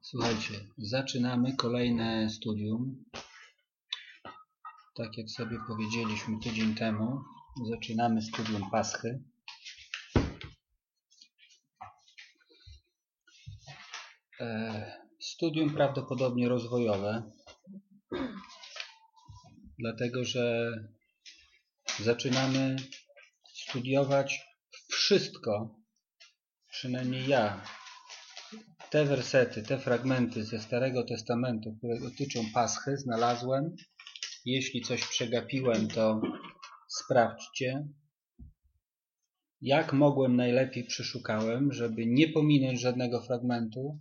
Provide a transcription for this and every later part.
Słuchajcie, zaczynamy kolejne studium. Tak jak sobie powiedzieliśmy tydzień temu, zaczynamy studium Paschy. Studium prawdopodobnie rozwojowe, dlatego że zaczynamy studiować wszystko, przynajmniej ja, te wersety, te fragmenty ze Starego Testamentu, które dotyczą Paschy, znalazłem. Jeśli coś przegapiłem, to sprawdźcie. Jak mogłem, najlepiej przeszukałem, żeby nie pominąć żadnego fragmentu.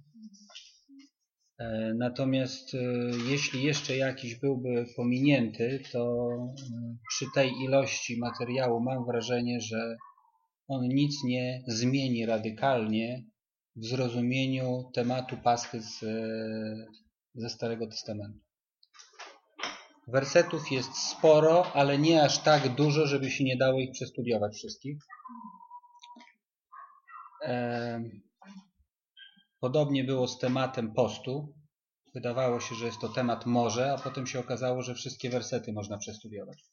Natomiast jeśli jeszcze jakiś byłby pominięty, to przy tej ilości materiału mam wrażenie, że on nic nie zmieni radykalnie w zrozumieniu tematu Paschy ze Starego Testamentu. Wersetów jest sporo, ale nie aż tak dużo, żeby się nie dało ich przestudiować wszystkich. Podobnie było z tematem postu. Wydawało się, że jest to temat morze, a potem się okazało, że wszystkie wersety można przestudiować.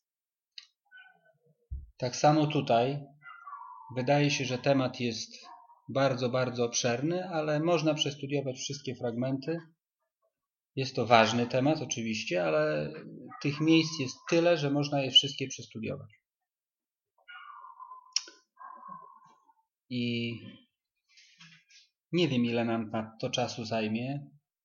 Tak samo tutaj. Wydaje się, że temat jest bardzo, bardzo obszerny, ale można przestudiować wszystkie fragmenty. Jest to ważny temat oczywiście, ale tych miejsc jest tyle, że można je wszystkie przestudiować. I nie wiem, ile nam to czasu zajmie,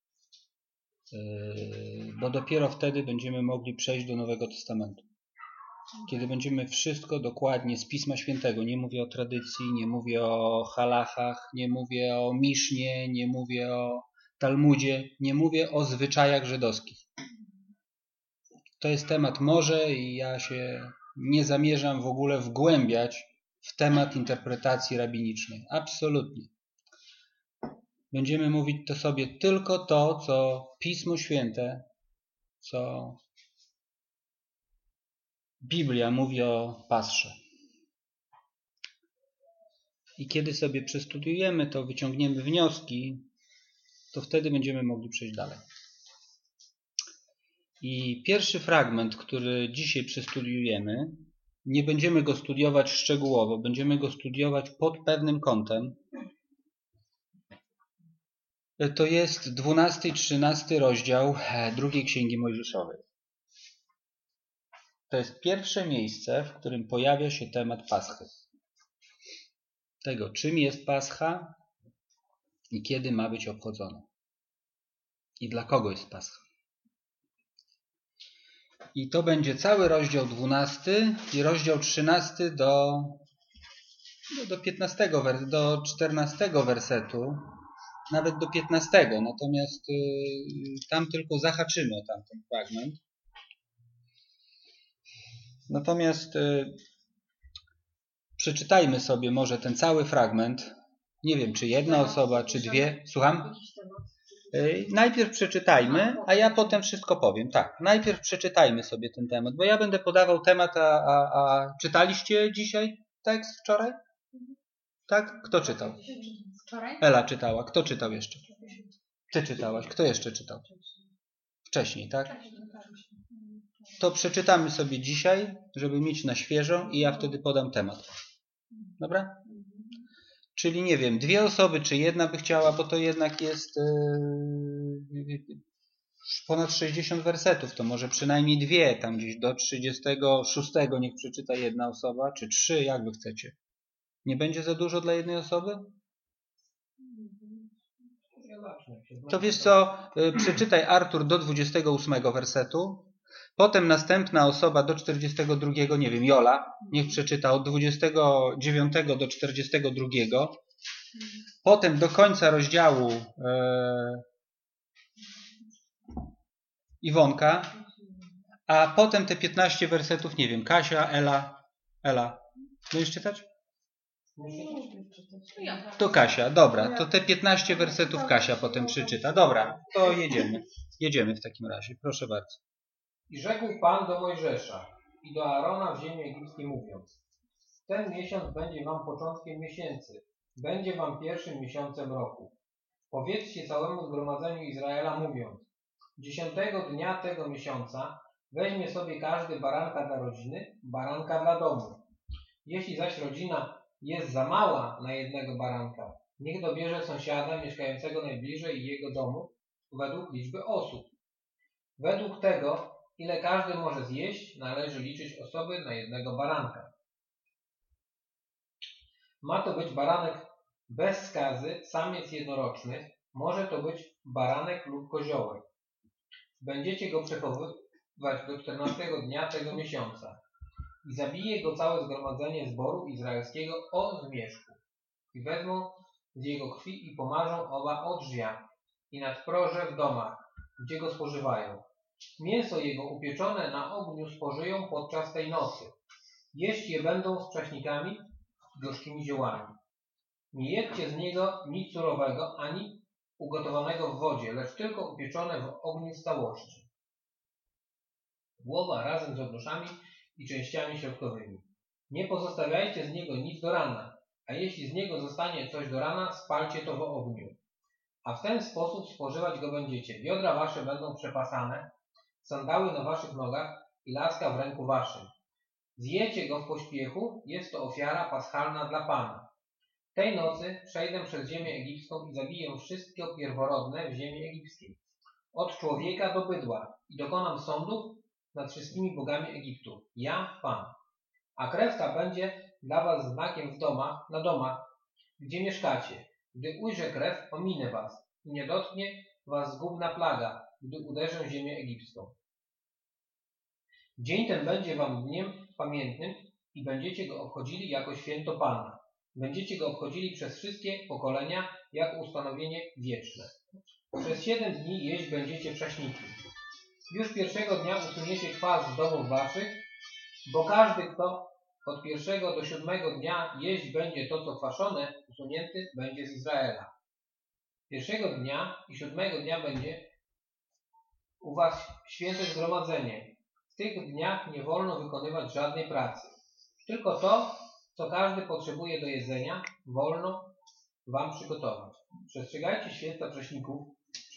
bo dopiero wtedy będziemy mogli przejść do Nowego Testamentu. Kiedy będziemy wszystko dokładnie z Pisma Świętego, nie mówię o tradycji, nie mówię o halachach, nie mówię o Misznie, nie mówię o Talmudzie, nie mówię o zwyczajach żydowskich. To jest temat morze i ja się nie zamierzam w ogóle wgłębiać w temat interpretacji rabinicznej. Absolutnie. Będziemy mówić to sobie tylko to, co Pismo Święte, co Biblia mówi o Pasrze. I kiedy sobie przestudiujemy to, wyciągniemy wnioski, to wtedy będziemy mogli przejść dalej. I pierwszy fragment, który dzisiaj przestudiujemy, nie będziemy go studiować szczegółowo, będziemy go studiować pod pewnym kątem. To jest 12 i 13 rozdział drugiej Księgi Mojżeszowej. To jest pierwsze miejsce, w którym pojawia się temat Paschy. Tego, czym jest Pascha i kiedy ma być obchodzona. I dla kogo jest Pascha. I to będzie cały rozdział 12 i rozdział 13 do 15, do 14 wersetu, nawet do 15. Natomiast tam tylko zahaczymy o tamten fragment. Natomiast przeczytajmy sobie może ten cały fragment. Nie wiem, czy jedna osoba, czy dwie. Słucham? Najpierw przeczytajmy, a ja potem wszystko powiem. Tak, najpierw przeczytajmy sobie ten temat, bo ja będę podawał temat, a czytaliście dzisiaj tekst wczoraj? Tak? Kto czytał? Wczoraj? Ela czytała. Kto czytał jeszcze? Ty czytałaś. Kto jeszcze czytał? Wcześniej, tak? To przeczytamy sobie dzisiaj, żeby mieć na świeżo i ja wtedy podam temat. Dobra? Czyli nie wiem, dwie osoby, czy jedna by chciała, bo to jednak jest ponad 60 wersetów, to może przynajmniej dwie, tam gdzieś do 36 niech przeczyta jedna osoba, czy 3, jak wy chcecie. Nie będzie za dużo dla jednej osoby? To wiesz co, przeczytaj Artur do 28 wersetu, potem następna osoba do 42, nie wiem, Jola, niech przeczyta od 29 do 42, potem do końca rozdziału Iwonka, a potem te 15 wersetów, nie wiem, Kasia, Ela. Będziesz czytać? To Kasia, dobra, to te 15 wersetów Kasia potem przeczyta. Dobra, to jedziemy. Jedziemy w takim razie, proszę bardzo. I rzekł Pan do Mojżesza i do Aarona w ziemi egipskiej mówiąc: ten miesiąc będzie wam początkiem miesięcy, będzie wam pierwszym miesiącem roku. W Powiedzcie całemu zgromadzeniu Izraela, mówiąc: 10 dnia tego miesiąca weźmie sobie każdy baranka dla rodziny, baranka dla domu. Jeśli zaś rodzina jest za mała na jednego baranka, niech dobierze sąsiada mieszkającego najbliżej jego domu według liczby osób. Według tego, ile każdy może zjeść, należy liczyć osoby na jednego baranka. Ma to być baranek bez skazy, samiec jednoroczny, może to być baranek lub koziołek. Będziecie go przechowywać do 14 dnia tego miesiąca i zabije go całe zgromadzenie zboru izraelskiego o zmierzchu i wezmą z jego krwi i pomarzą oba o drzwiach i nadproże w domach, gdzie go spożywają. Mięso jego upieczone na ogniu spożyją podczas tej nocy. Jeść je będą z prześnikami i gorzkimi ziołami. Nie jedzcie z niego nic surowego, ani ugotowanego w wodzie, lecz tylko upieczone w ogniu w całości. Głowa razem z odnoszami i częściami środkowymi. Nie pozostawiajcie z niego nic do rana, a jeśli z niego zostanie coś do rana, spalcie to w ogniu. A w ten sposób spożywać go będziecie. Biodra wasze będą przepasane, sandały na waszych nogach i laska w ręku waszym. Zjecie go w pośpiechu, jest to ofiara paschalna dla Pana. Tej nocy przejdę przez ziemię egipską i zabiję wszystkie pierworodne w ziemi egipskiej, od człowieka do bydła, i dokonam sądów nad wszystkimi bogami Egiptu. Ja, Pan. A krew ta będzie dla was znakiem na domach, gdzie mieszkacie. Gdy ujrzę krew, ominę was i nie dotknie was zgubna plaga, gdy uderzę ziemię egipską. Dzień ten będzie wam dniem pamiętnym i będziecie go obchodzili jako święto Pana. Będziecie go obchodzili przez wszystkie pokolenia jako ustanowienie wieczne. Przez 7 dni jeść będziecie prześniki. Już pierwszego dnia usuniecie kwas z domów waszych, bo każdy, kto od 1 do 7 dnia jeść będzie to, co kwaszone, usunięty będzie z Izraela. 1 dnia i 7 dnia będzie u was święte zgromadzenie. W tych dniach nie wolno wykonywać żadnej pracy. Tylko to, co każdy potrzebuje do jedzenia, wolno wam przygotować. Przestrzegajcie święta prześników,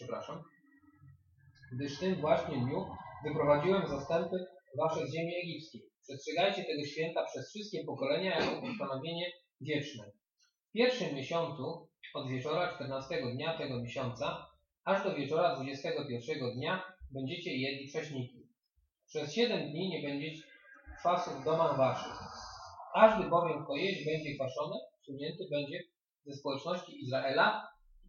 gdyż w tym właśnie dniu wyprowadziłem zastępy wasze z ziemi egipskiej. Przestrzegajcie tego święta przez wszystkie pokolenia jako ustanowienie wieczne. W pierwszym miesiącu od wieczora 14 dnia tego miesiąca aż do wieczora 21 dnia będziecie jedli prześniki. Przez 7 dni nie będziecie kwasu w domach waszych. Każdy bowiem, kto jeść będzie kwaszone, usunięty będzie ze społeczności Izraela,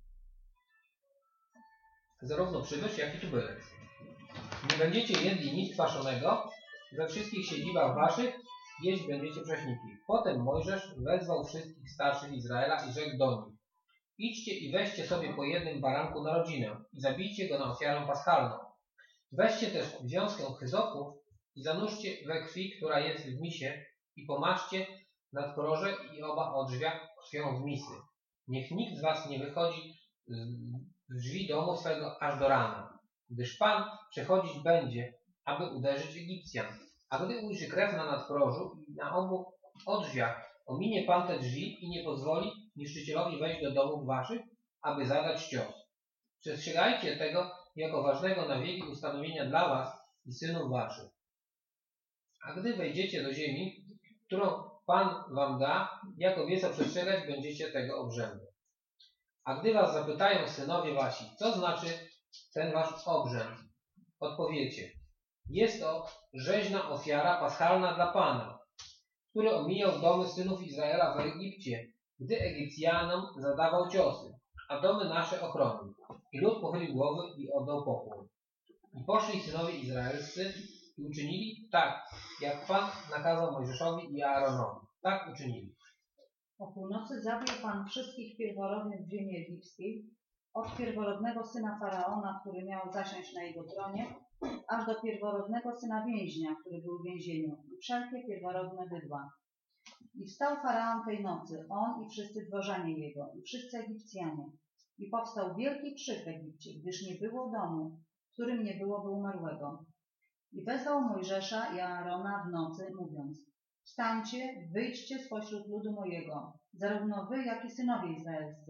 zarówno przybysz, jak i tubylec. Nie będziecie jedli nic kwaszonego, we wszystkich siedzibach waszych jeść będziecie prześniki. Potem Mojżesz wezwał wszystkich starszych Izraela i rzekł do nich: idźcie i weźcie sobie po jednym baranku na rodzinę i zabijcie go na ofiarę paschalną. Weźcie też wiązkę hyzopu i zanurzcie we krwi, która jest w misie, i pomaszcie nadporoże i oba odrzwia krwią z misy. Niech nikt z was nie wychodzi z drzwi domu swego aż do rana, gdyż Pan przechodzić będzie, aby uderzyć Egipcjan. A gdy ujrzy krew na nadporożu i na obu odrzwiach, ominie Pan te drzwi i nie pozwoli niszczycielowi wejść do domów waszych, aby zadać cios. Przestrzegajcie tego jako ważnego na wieki ustanowienia dla was i synów waszych. A gdy wejdziecie do ziemi, którą Pan wam da, jako wieco przestrzegać będziecie tego obrzędu. A gdy was zapytają synowie wasi, co znaczy ten wasz obrzęd, odpowiecie: jest to rzeźna ofiara paschalna dla Pana, który omijał domy synów Izraela w Egipcie, gdy Egipcjanom zadawał ciosy, a domy nasze ochronił. I lud pochylił głowy i oddał pokłon. I poszli synowie izraelscy i uczynili tak, jak Pan nakazał Mojżeszowi i Aaronowi. Tak uczynili. O północy zabił Pan wszystkich pierworodnych w ziemi egipskiej, od pierworodnego syna Faraona, który miał zasiąść na jego tronie, aż do pierworodnego syna więźnia, który był w więzieniu, i wszelkie pierworodne bydła. I wstał Faraon tej nocy, on i wszyscy dworzanie jego, i wszyscy Egipcjanie. I powstał wielki krzyk w Egipcie, gdyż nie było domu, w którym nie byłoby umarłego. I wezwał Mojżesza i Aarona w nocy, mówiąc: wstańcie, wyjdźcie spośród ludu mojego, zarówno wy, jak i synowie izraelscy,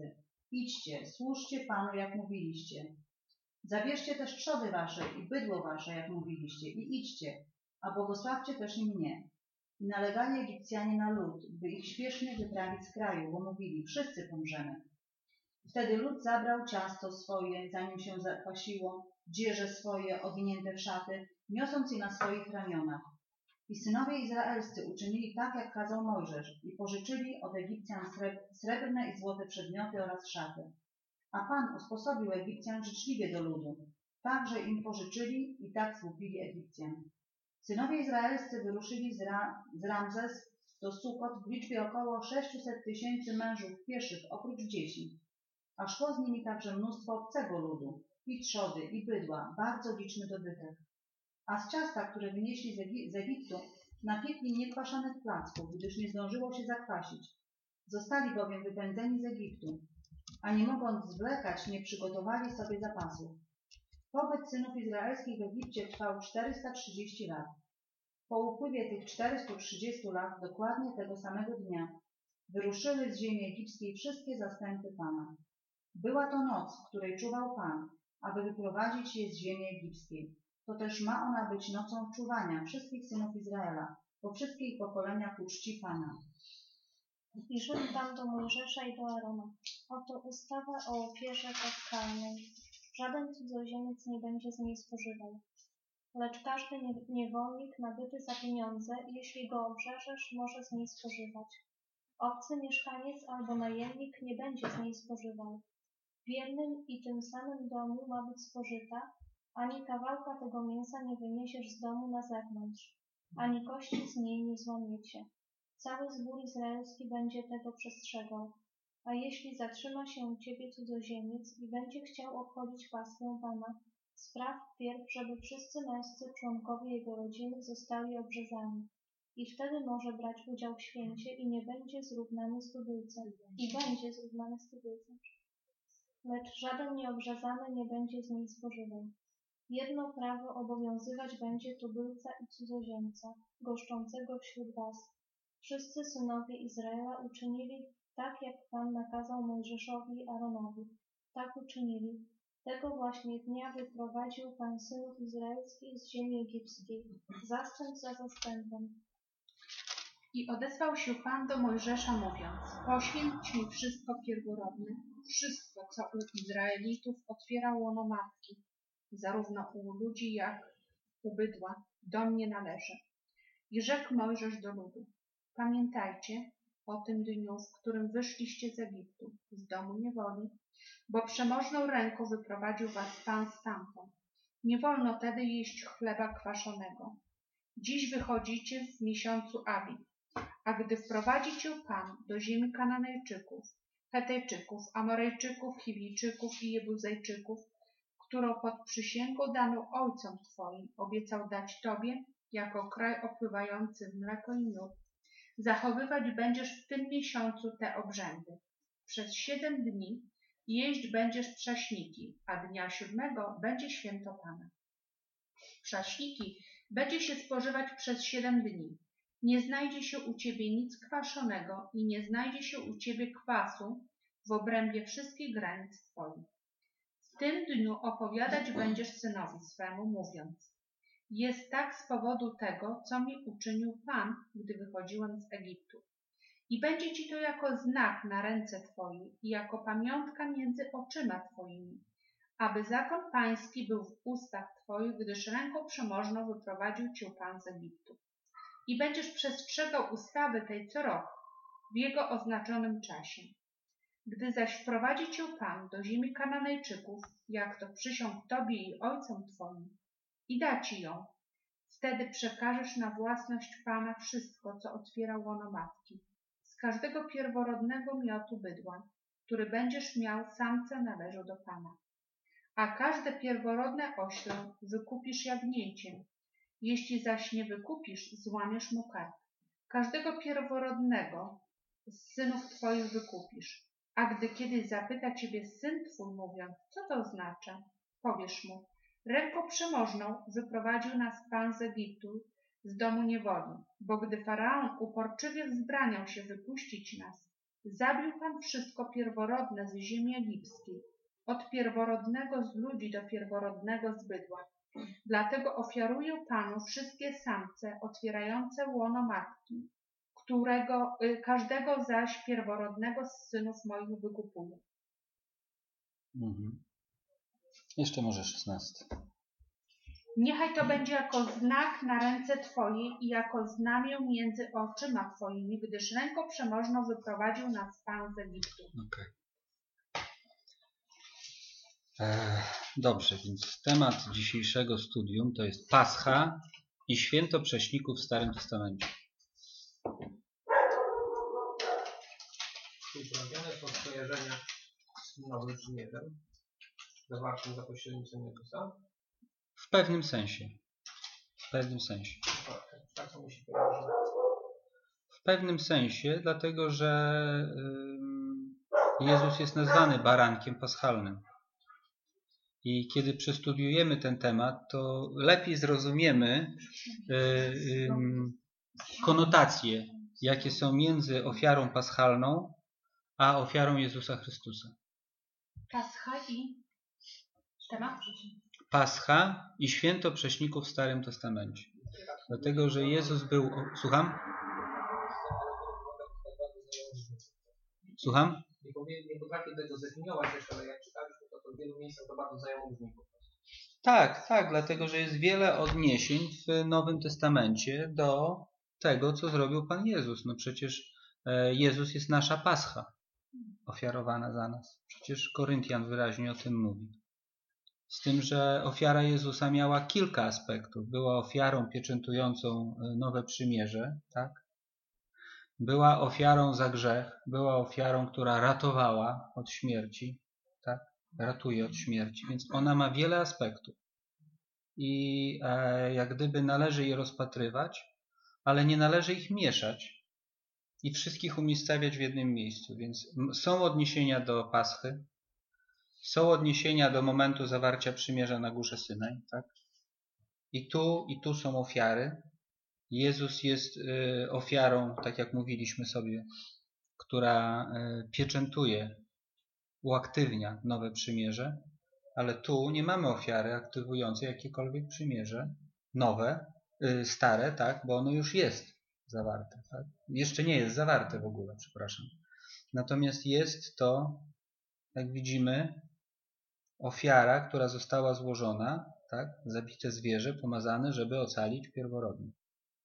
Idźcie, służcie Panu, jak mówiliście. Zabierzcie też trzody wasze i bydło wasze, jak mówiliście, i idźcie, a błogosławcie też i mnie. I nalegali Egipcjanie na lud, by ich śpiesznie wyprawić z kraju, bo mówili, wszyscy pomrzemy. Wtedy lud zabrał ciasto swoje, zanim się zakwasiło, dzieże swoje, owinięte w szaty, niosąc je na swoich ramionach. I synowie izraelscy uczynili tak, jak kazał Mojżesz, i pożyczyli od Egipcjan srebrne i złote przedmioty oraz szaty. A Pan usposobił Egipcjan życzliwie do ludu, tak, że im pożyczyli i tak słupili Egipcjan. Synowie izraelscy wyruszyli z Ramzes do Sukot w liczbie około 600 000 mężów pieszych, oprócz dzieci. A szło z nimi także mnóstwo obcego ludu, i trzody, i bydła, bardzo liczny dobytek. A z ciasta, które wynieśli z Egiptu, napiekli niekwaszonych placków, gdyż nie zdążyło się zakwasić. Zostali bowiem wypędzeni z Egiptu, a nie mogąc zwlekać, nie przygotowali sobie zapasów. Pobyt synów izraelskich w Egipcie trwał 430 lat. Po upływie tych 430 lat, dokładnie tego samego dnia, wyruszyły z ziemi egipskiej wszystkie zastępy Pana. Była to noc, w której czuwał Pan, aby wyprowadzić je z ziemi egipskiej. To też ma ona być nocą czuwania wszystkich synów Izraela, po wszystkich pokoleniach uczci Pana. I rzekł Pan do Mojżesza i do Arona: oto ustawa o ofierze paskalnej. Żaden cudzoziemiec nie będzie z niej spożywał. Lecz każdy niewolnik nabyty za pieniądze, jeśli go obrzeżesz, może z niej spożywać. Obcy mieszkaniec albo najemnik nie będzie z niej spożywał. W jednym i tym samym domu ma być spożyta, ani kawałka tego mięsa nie wyniesiesz z domu na zewnątrz, ani kości z niej nie złamiecie. Cały zbór izraelski będzie tego przestrzegał. A jeśli zatrzyma się u ciebie cudzoziemiec i będzie chciał obchodzić Paschę Pana, spraw wpierw, żeby wszyscy męscy członkowie jego rodziny zostali obrzezani. I wtedy może brać udział w święcie i nie będzie zrównany z tubylcem. Lecz żaden nieobrzezany nie będzie z niej spożywał. Jedno prawo obowiązywać będzie tubylca i cudzoziemca, goszczącego wśród was. Wszyscy synowie Izraela uczynili tak, jak Pan nakazał Mojżeszowi i Aaronowi. Tak uczynili. Tego właśnie dnia wyprowadził Pan synów izraelskich z ziemi egipskiej, zastęp za zastępem. I odezwał się Pan do Mojżesza, mówiąc: poświęć mi wszystko pierworodne, wszystko, co u Izraelitów otwiera łono matki, zarówno u ludzi, jak u bydła, do mnie należy. I rzekł Mojżesz do ludu: pamiętajcie o tym dniu, w którym wyszliście z Egiptu, z domu niewoli, bo przemożną ręką wyprowadził was Pan stamtąd. Nie wolno tedy jeść chleba kwaszonego. Dziś wychodzicie w miesiącu Abib, a gdy wprowadzi cię Pan do ziemi Kananejczyków, Hetejczyków, Amorejczyków, Chiwijczyków i Jebuzejczyków, którą pod przysięgą daną ojcom twoim obiecał dać tobie, jako kraj opływający w mleko i miód, zachowywać będziesz w tym miesiącu te obrzędy. Przez 7 dni jeść będziesz prześniki, a dnia 7 będzie święto Pana. Prześniki będzie się spożywać przez 7 dni. Nie znajdzie się u ciebie nic kwaszonego i nie znajdzie się u ciebie kwasu w obrębie wszystkich granic twoich. W tym dniu opowiadać będziesz synowi swemu, mówiąc: jest tak z powodu tego, co mi uczynił Pan, gdy wychodziłem z Egiptu. I będzie ci to jako znak na ręce twojej i jako pamiątka między oczyma twoimi, aby zakon pański był w ustach twoich, gdyż ręką przemożną wyprowadził cię Pan z Egiptu. I będziesz przestrzegał ustawy tej co rok, w jego oznaczonym czasie. Gdy zaś wprowadzi cię Pan do ziemi Kananejczyków, jak to przysiągł tobie i ojcom twoim, i da ci ją, wtedy przekażesz na własność Pana wszystko, co otwiera łono matki. Z każdego pierworodnego miotu bydła, który będziesz miał, samce należą do Pana. A każde pierworodne ośle wykupisz jagnięciem. Jeśli zaś nie wykupisz, złamiesz mu kark. Każdego pierworodnego z synów twoich wykupisz. A gdy kiedyś zapyta ciebie syn twój, mówiąc: co to oznacza? Powiesz mu: ręką przemożną wyprowadził nas Pan z Egiptu, z domu niewoli, bo gdy Faraon uporczywie wzbraniał się wypuścić nas, Zabił Pan wszystko pierworodne z ziemi egipskiej, od pierworodnego z ludzi do pierworodnego z bydła. Dlatego ofiaruję Panu wszystkie samce otwierające łono matki, każdego zaś pierworodnego z synów moich wykupuję. Jeszcze może 16. Niechaj to będzie jako znak na ręce Twojej i jako znamię między oczyma Twoimi, gdyż ręką przemożną wyprowadził nas Pan z Egiptu. Okay. Dobrze, więc temat dzisiejszego studium to jest Pascha i Święto Prześników w Starym Testamencie. Uprawione są skojarzenia z Nowym Przymierzem, zawartym za pośrednictwem Jezusa. W pewnym sensie. W pewnym sensie. Tak to musi powiedzieć. W pewnym sensie, dlatego że Jezus jest nazwany barankiem paschalnym. I kiedy przestudiujemy ten temat, to lepiej zrozumiemy konotacje, jakie są między ofiarą paschalną a ofiarą Jezusa Chrystusa. Pascha i temat? Pascha i Święto Prześników w Starym Testamencie. Dlatego, że Jezus był... Słucham? Słucham? Nie potrafię tego zdefiniować jeszcze, ale jak czytaliśmy to w wielu miejscach to bardzo zajęło brzmi po prostu. Tak, dlatego, że jest wiele odniesień w Nowym Testamencie do tego, co zrobił Pan Jezus. No przecież Jezus jest nasza Pascha ofiarowana za nas. Przecież Koryntian wyraźnie o tym mówi. Z tym, że ofiara Jezusa miała kilka aspektów. Była ofiarą pieczętującą nowe przymierze, tak? Była ofiarą za grzech, była ofiarą, która ratowała od śmierci, tak? Ratuje od śmierci, więc ona ma wiele aspektów. I jak gdyby należy je rozpatrywać, ale nie należy ich mieszać i wszystkich umiejscawiać w jednym miejscu. Więc są odniesienia do Paschy, są odniesienia do momentu zawarcia przymierza na górze Synaj, tak? I tu są ofiary. Jezus jest ofiarą, tak jak mówiliśmy sobie, która pieczętuje, uaktywnia nowe przymierze, ale tu nie mamy ofiary aktywującej jakiekolwiek przymierze nowe, stare, tak, bo ono już jest zawarte. Tak? Jeszcze nie jest zawarte w ogóle, przepraszam. Natomiast jest to, jak widzimy, ofiara, która została złożona, tak, zabite zwierzę, pomazane, żeby ocalić pierworodnych.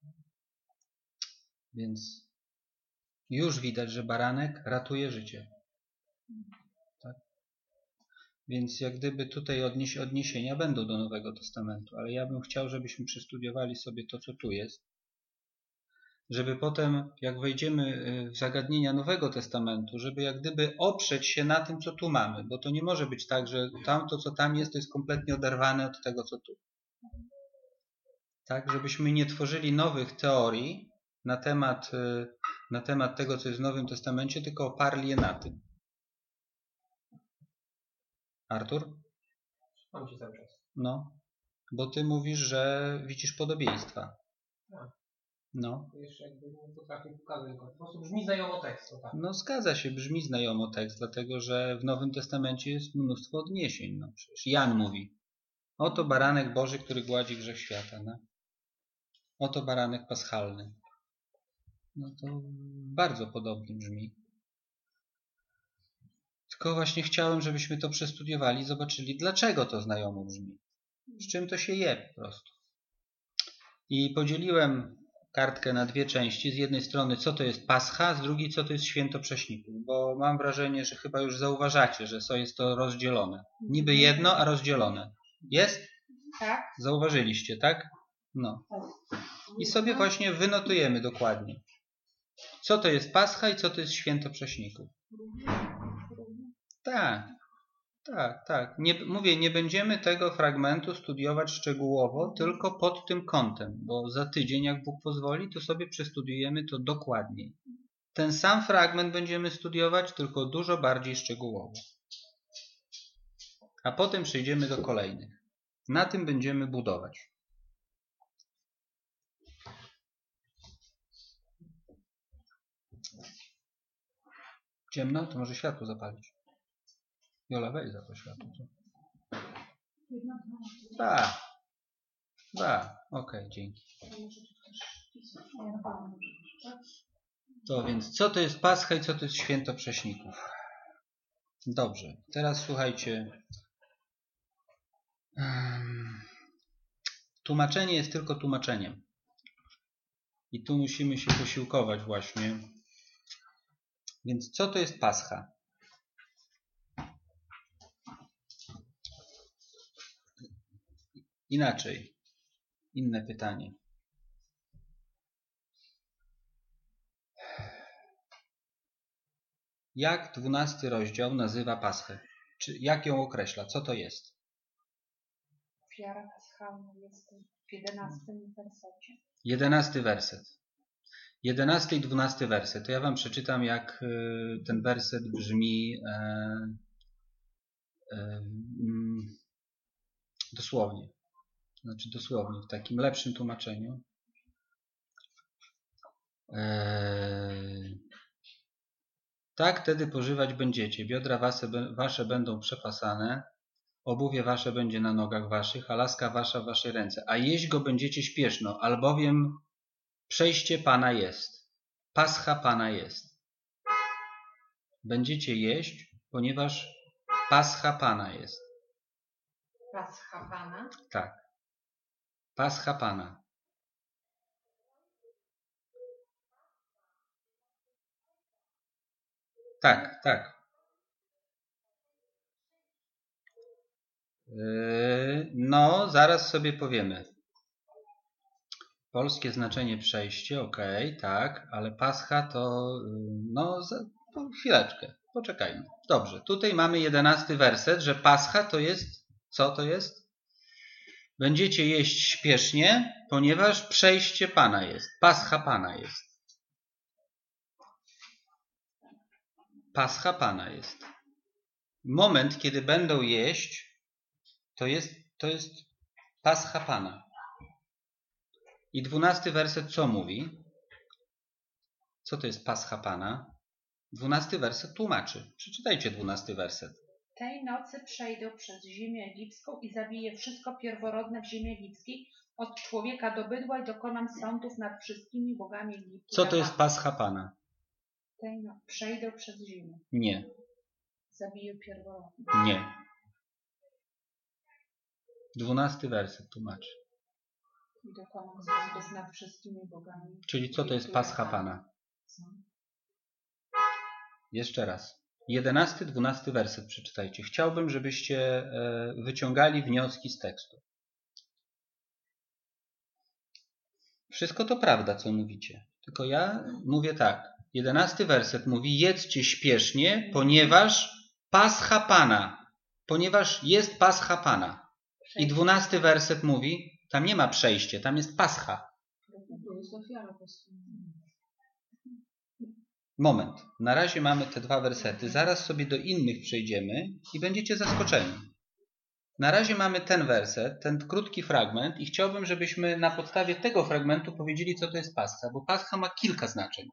Więc już widać, że baranek ratuje życie. Tak? Więc jak gdyby tutaj odniesienia będą do Nowego Testamentu, ale ja bym chciał, żebyśmy przestudiowali sobie to, co tu jest, żeby potem, jak wejdziemy w zagadnienia Nowego Testamentu, żeby jak gdyby oprzeć się na tym, co tu mamy, bo to nie może być tak, że to, co tam jest, to jest kompletnie oderwane od tego, co tu. Tak, żebyśmy nie tworzyli nowych teorii na temat tego, co jest w Nowym Testamencie, tylko oparli je na tym. Artur? Mam ci cały czas. No, bo ty mówisz, że widzisz podobieństwa. Tak. No. Jeszcze jakby nie potrafię pokazać go. Po prostu brzmi znajomo tekst. Tak. No zgadza się, brzmi znajomo tekst, dlatego że w Nowym Testamencie jest mnóstwo odniesień. No, przecież Jan mówi, oto baranek Boży, który gładzi grzech świata. No? Oto baranek paschalny. No to bardzo podobnie brzmi. Tylko właśnie chciałem, żebyśmy to przestudiowali i zobaczyli, dlaczego to znajomo brzmi. Z czym to się je po prostu. I podzieliłem kartkę na dwie części. Z jednej strony, co to jest Pascha, z drugiej, co to jest Święto Prześników. Bo mam wrażenie, że chyba już zauważacie, że jest to rozdzielone. Niby jedno, a rozdzielone. Jest? Tak. Zauważyliście, tak? No. I sobie właśnie wynotujemy dokładnie. Co to jest Pascha i co to jest Święto Prześników. Tak. Nie będziemy tego fragmentu studiować szczegółowo, tylko pod tym kątem, bo za tydzień, jak Bóg pozwoli, to sobie przestudiujemy to dokładniej. Ten sam fragment będziemy studiować, tylko dużo bardziej szczegółowo. A potem przejdziemy do kolejnych. Na tym będziemy budować. Ciemno? To może światło zapalić. Jola, weź za to światło. Dwa. Okej, dzięki. To więc co to jest Pascha i co to jest Święto Prześników? Dobrze, teraz słuchajcie. Tłumaczenie jest tylko tłumaczeniem. I tu musimy się posiłkować właśnie. Więc co to jest Pascha? Inaczej. Inne pytanie. Jak 12 rozdział nazywa Paschę? Jak ją określa? Co to jest? Ofiara paschalna jest w 11 wersecie. 11 werset. 11 i 12 werset. To ja wam przeczytam, jak ten werset brzmi dosłownie. Znaczy dosłownie, w takim lepszym tłumaczeniu. Tak wtedy pożywać będziecie. Biodra wasze będą przepasane, obuwie wasze będzie na nogach waszych, a laska wasza w waszej ręce. A jeść go będziecie śpieszno, albowiem przejście Pana jest. Pascha Pana jest. Będziecie jeść, ponieważ Pascha Pana jest. Pascha Pana? Tak. Pascha Pana. Tak, tak. No, zaraz sobie powiemy. Polskie znaczenie przejście, ok, tak, ale Pascha to, no, chwileczkę, poczekajmy. Dobrze, tutaj mamy 11 werset, że Pascha to jest, co to jest? Będziecie jeść śpiesznie, ponieważ przejście Pana jest. Pascha Pana jest. Pascha Pana jest. Moment, kiedy będą jeść, to jest Pascha Pana. I 12 werset co mówi? Co to jest Pascha Pana? 12 werset tłumaczy. Przeczytajcie 12 werset. Tej nocy przejdę przez ziemię egipską i zabiję wszystko pierworodne w ziemi egipskiej, od człowieka do bydła i dokonam sądów nad wszystkimi bogami Egiptu. Co to jest Pascha Pana? Tej nocy przejdę przez ziemię. Nie. Zabiję pierworodne. Nie. 12 werset tłumaczy. I dokonam sądów nad wszystkimi bogami. Czyli co to jest Pascha Pana? Jeszcze raz. 11, 12 werset przeczytajcie. Chciałbym, żebyście wyciągali wnioski z tekstu. Wszystko to prawda, co mówicie. Tylko ja mówię tak. 11 werset mówi: jedzcie śpiesznie, ponieważ Pascha Pana. Ponieważ jest Pascha Pana. I 12 werset mówi: tam nie ma przejście, tam jest Pascha. Moment. Na razie mamy te dwa wersety. Zaraz sobie do innych przejdziemy i będziecie zaskoczeni. Na razie mamy ten werset, ten krótki fragment i chciałbym, żebyśmy na podstawie tego fragmentu powiedzieli, co to jest Pascha, bo Pascha ma kilka znaczeń.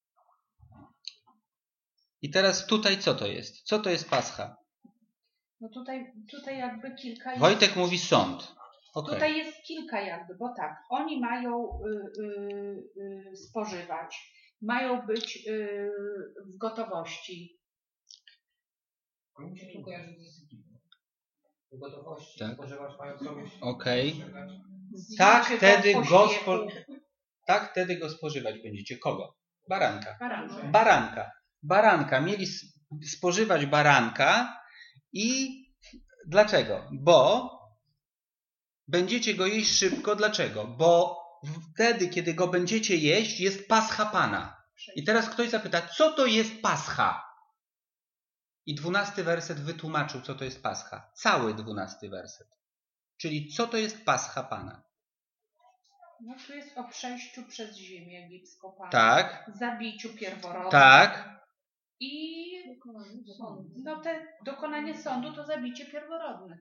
I teraz tutaj co to jest? Co to jest Pascha? No tutaj jakby kilka jest. Wojtek mówi sąd. Okay. Tutaj jest kilka jakby, bo tak, oni mają spożywać, mają być w gotowości. Mi się tu kojarzy z dyscypliną. W gotowości tak. Spożywasz mają sobie. Okej. Tak wtedy go spożywać będziecie. Kogo? Baranka. Baranka. Mieli spożywać baranka i dlaczego? Bo będziecie go jeść szybko. Dlaczego? Bo wtedy, kiedy go będziecie jeść, jest Pascha Pana. I teraz ktoś zapyta, co to jest Pascha? I 12 werset wytłumaczył, co to jest Pascha. Cały 12 werset. Czyli co to jest Pascha Pana? No tu jest o przejściu przez ziemię egipską Pana. Tak. Zabiciu pierworodnych. Tak. I no dokonanie sądu to zabicie pierworodnych.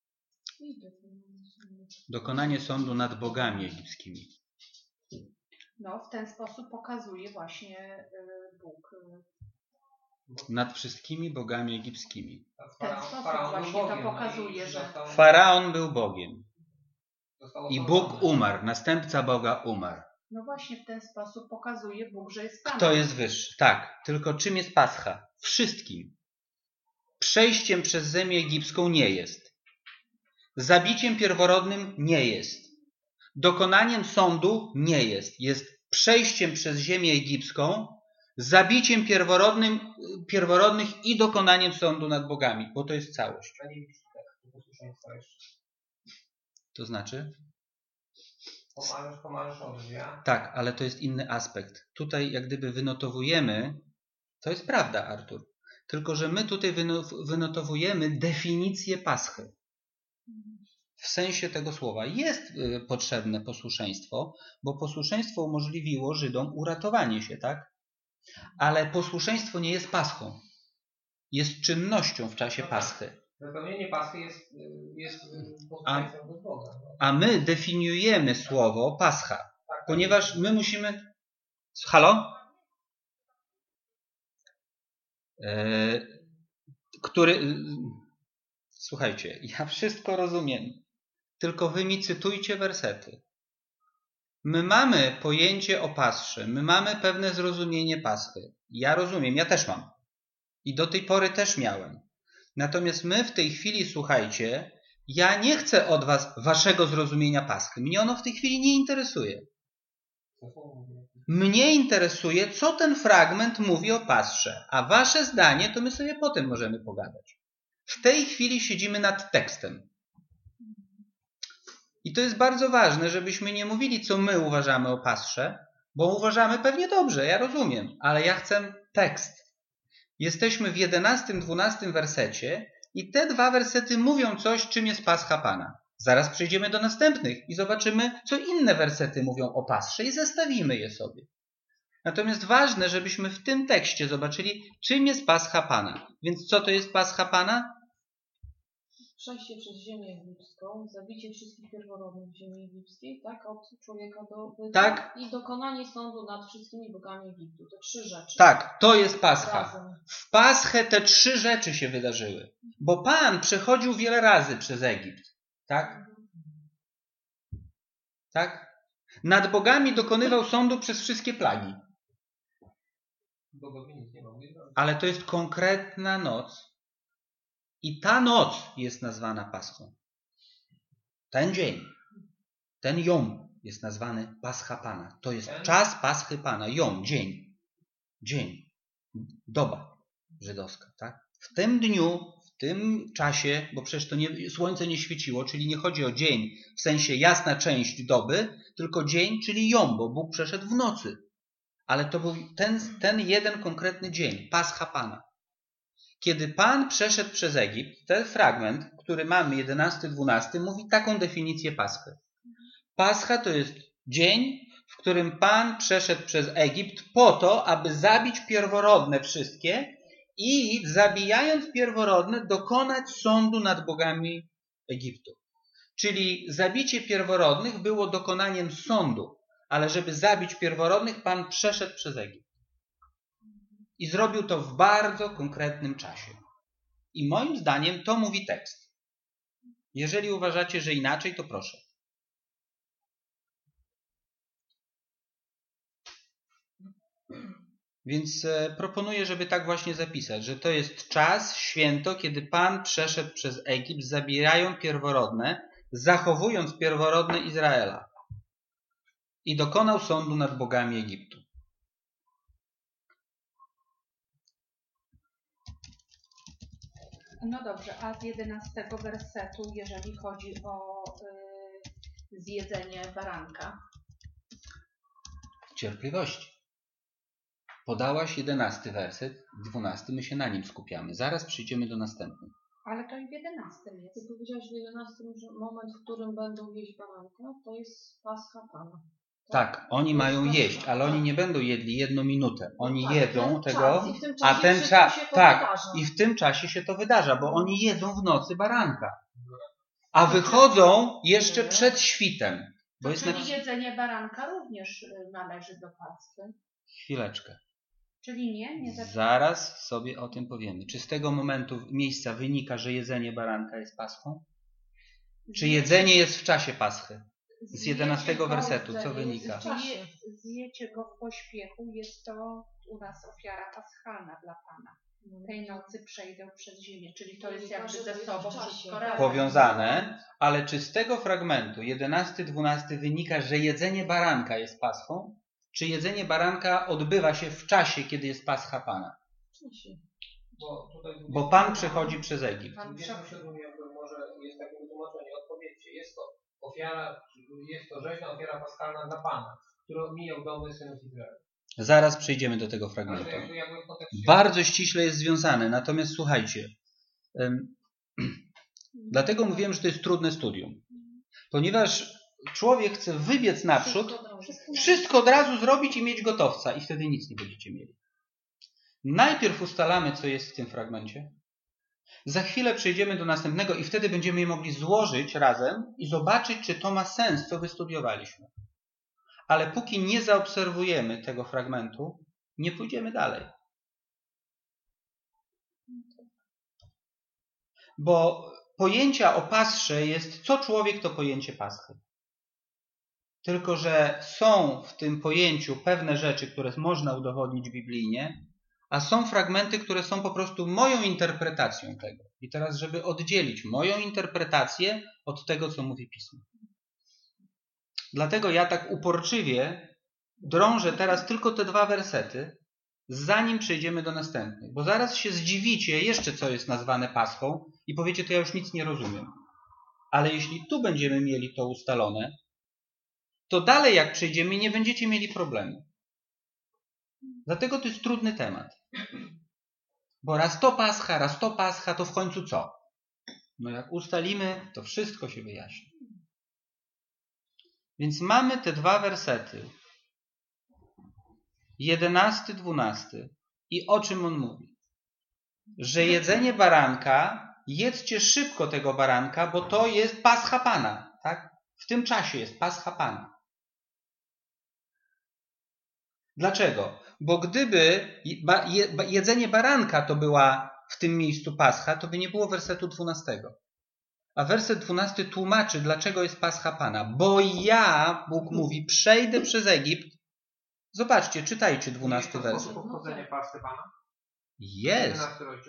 Dokonanie sądu nad bogami egipskimi. No w ten sposób pokazuje właśnie Bóg Nad wszystkimi bogami egipskimi. W ten sposób Faraon był właśnie to Bogiem, no pokazuje, i że został- Faraon był Bogiem. został I osądzony. Bóg umarł. Następca Boga umarł. no właśnie w ten sposób pokazuje Bóg, że jest Panem. Kto jest wyższy? Tak. Tylko czym jest Pascha? Wszystkim. Przejściem przez ziemię egipską nie jest. Zabiciem pierworodnym nie jest. Dokonaniem sądu nie jest. Jest przejściem przez ziemię egipską, zabiciem pierworodnych i dokonaniem sądu nad bogami, bo to jest całość. A nie widzisz tekstu posłuszeństwa jeszcze. To znaczy? Pomarzysz od drzwiach. Tak, ale to jest inny aspekt. Tutaj jak gdyby wynotowujemy, to jest prawda, Artur, tylko że my tutaj wynotowujemy definicję Paschy. W sensie tego słowa jest potrzebne posłuszeństwo, bo posłuszeństwo umożliwiło Żydom uratowanie się, tak? Ale posłuszeństwo nie jest Paschą. Jest czynnością w czasie Paschy. Wypełnienie Paschy jest posłuszeństwem do Boga. No. A my definiujemy słowo Pascha, Tak, ponieważ my musimy... Halo? Słuchajcie, ja wszystko rozumiem, tylko wy mi cytujcie wersety. My mamy pojęcie o Pasrze, my mamy pewne zrozumienie Paschy. Ja rozumiem, ja też mam. I do tej pory też miałem. Natomiast my w tej chwili, słuchajcie, ja nie chcę od was waszego zrozumienia Paschy. Mnie ono w tej chwili nie interesuje. Mnie interesuje, co ten fragment mówi o Pasrze, a wasze zdanie to my sobie potem możemy pogadać. W tej chwili siedzimy nad tekstem. I to jest bardzo ważne, żebyśmy nie mówili, co my uważamy o Pasrze, bo uważamy pewnie dobrze, ja rozumiem, ale ja chcę tekst. Jesteśmy w 11-12 wersecie i te dwa wersety mówią coś, czym jest Pascha Pana. Zaraz przejdziemy do następnych i zobaczymy, co inne wersety mówią o Pasrze i zestawimy je sobie. Natomiast ważne, żebyśmy w tym tekście zobaczyli, czym jest Pascha Pana. Więc co to jest Pascha Pana? Przejście przez ziemię egipską, zabicie wszystkich pierworodnych w ziemi egipskiej, tak? Od człowieka do bytu. Tak. I dokonanie sądu nad wszystkimi bogami Egiptu. To 3 rzeczy. Tak, to jest Pascha. Razem. W Paschę te 3 rzeczy się wydarzyły. Bo Pan przechodził wiele razy przez Egipt. Tak? Tak? Nad bogami dokonywał sądu przez wszystkie plagi. Bogowie nic nie mogli zrobić. Ale to jest konkretna noc. I ta noc jest nazwana Paschą. Ten dzień, ten Jom jest nazwany Pascha Pana. To jest czas Paschy Pana. Jom, dzień. Dzień. Doba żydowska. Tak? W tym dniu, w tym czasie, bo przecież to słońce nie świeciło, czyli nie chodzi o dzień w sensie jasna część doby, tylko dzień, czyli Jom, bo Bóg przeszedł w nocy. Ale to był ten jeden konkretny dzień, Pascha Pana. Kiedy Pan przeszedł przez Egipt, ten fragment, który mamy 11-12, mówi taką definicję Paschy. Pascha to jest dzień, w którym Pan przeszedł przez Egipt po to, aby zabić pierworodne wszystkie i zabijając pierworodne dokonać sądu nad bogami Egiptu. Czyli zabicie pierworodnych było dokonaniem sądu, ale żeby zabić pierworodnych, Pan przeszedł przez Egipt. I zrobił to w bardzo konkretnym czasie. I moim zdaniem to mówi tekst. Jeżeli uważacie, że inaczej, to proszę. Więc proponuję, żeby tak właśnie zapisać, że to jest czas, święto, kiedy Pan przeszedł przez Egipt, zabijając pierworodne, zachowując pierworodne Izraela. I dokonał sądu nad bogami Egiptu. No dobrze, a z 11 wersetu, jeżeli chodzi o zjedzenie baranka? Cierpliwości. Podałaś 11 werset, 12 my się na nim skupiamy. Zaraz przejdziemy do następnego. Ale to i w 11 jest. Ty powiedziałeś w 11, że moment, w którym będą jeść baranka, to jest Pascha Pana. Tak, oni mają jeść, ale oni nie będą jedli 1 minutę. Oni jedzą tego, I w tym a czasie ten wszystko czas, się to tak, wydarza. i w tym czasie się to wydarza, bo oni jedzą w nocy baranka. A wychodzą jeszcze przed świtem. Bo jest Czyli jedzenie baranka również należy do Paschy. Chwileczkę. Czyli nie Zaraz sobie o tym powiemy. Czy z tego miejsca wynika, że jedzenie baranka jest paschą? Czy jedzenie jest w czasie paschy? Z 11 wersetu, co wynika? Zjecie go w pośpiechu, jest to u nas ofiara paschalna dla Pana. Tej nocy przejdę przez ziemię, czyli to jest jakby ze sobą wszystko razem. Powiązane, ale czy z tego fragmentu 11-12 wynika, że jedzenie baranka jest paschą? Czy jedzenie baranka odbywa się w czasie, kiedy jest Pascha Pana? Bo Pan przechodzi przez Egipt. Może jest takie wytłumaczenie, odpowiedzcie, jest to rzeźna ofiara paschalna dla Pana, którą mijał domy synów Izraela. Zaraz przejdziemy do tego fragmentu. Bardzo ściśle jest związane, natomiast słuchajcie, dlatego mówiłem, że to jest trudne studium, ponieważ człowiek chce wybiec naprzód, wszystko od razu zrobić i mieć gotowca i wtedy nic nie będziecie mieli. Najpierw ustalamy, co jest w tym fragmencie, za chwilę przejdziemy do następnego i wtedy będziemy je mogli złożyć razem i zobaczyć, czy to ma sens, co wystudiowaliśmy. Ale póki nie zaobserwujemy tego fragmentu, nie pójdziemy dalej. Bo pojęcia o Pasrze jest, co człowiek to pojęcie Paschy. Tylko że są w tym pojęciu pewne rzeczy, które można udowodnić biblijnie, a są fragmenty, które są po prostu moją interpretacją tego. I teraz, żeby oddzielić moją interpretację od tego, co mówi Pismo. Dlatego ja tak uporczywie drążę teraz tylko te 2 wersety, zanim przejdziemy do następnych. Bo zaraz się zdziwicie jeszcze, co jest nazwane Paschą i powiecie, to ja już nic nie rozumiem. Ale jeśli tu będziemy mieli to ustalone, to dalej jak przejdziemy, nie będziecie mieli problemu. Dlatego to jest trudny temat. Bo raz to Pascha, to w końcu co? No jak ustalimy, to wszystko się wyjaśni. Więc mamy te 2 wersety. 11-12. I o czym on mówi? Że jedzenie baranka, jedzcie szybko tego baranka, bo to jest Pascha Pana. Tak? W tym czasie jest Pascha Pana. Dlaczego? Bo gdyby jedzenie baranka to była w tym miejscu Pascha, to by nie było wersetu 12. A werset 12 tłumaczy, dlaczego jest Pascha Pana. Bo ja, Bóg mówi, przejdę przez Egipt. Zobaczcie, czytajcie 12 werset. Pochodzenie Paschy Pana? Jest.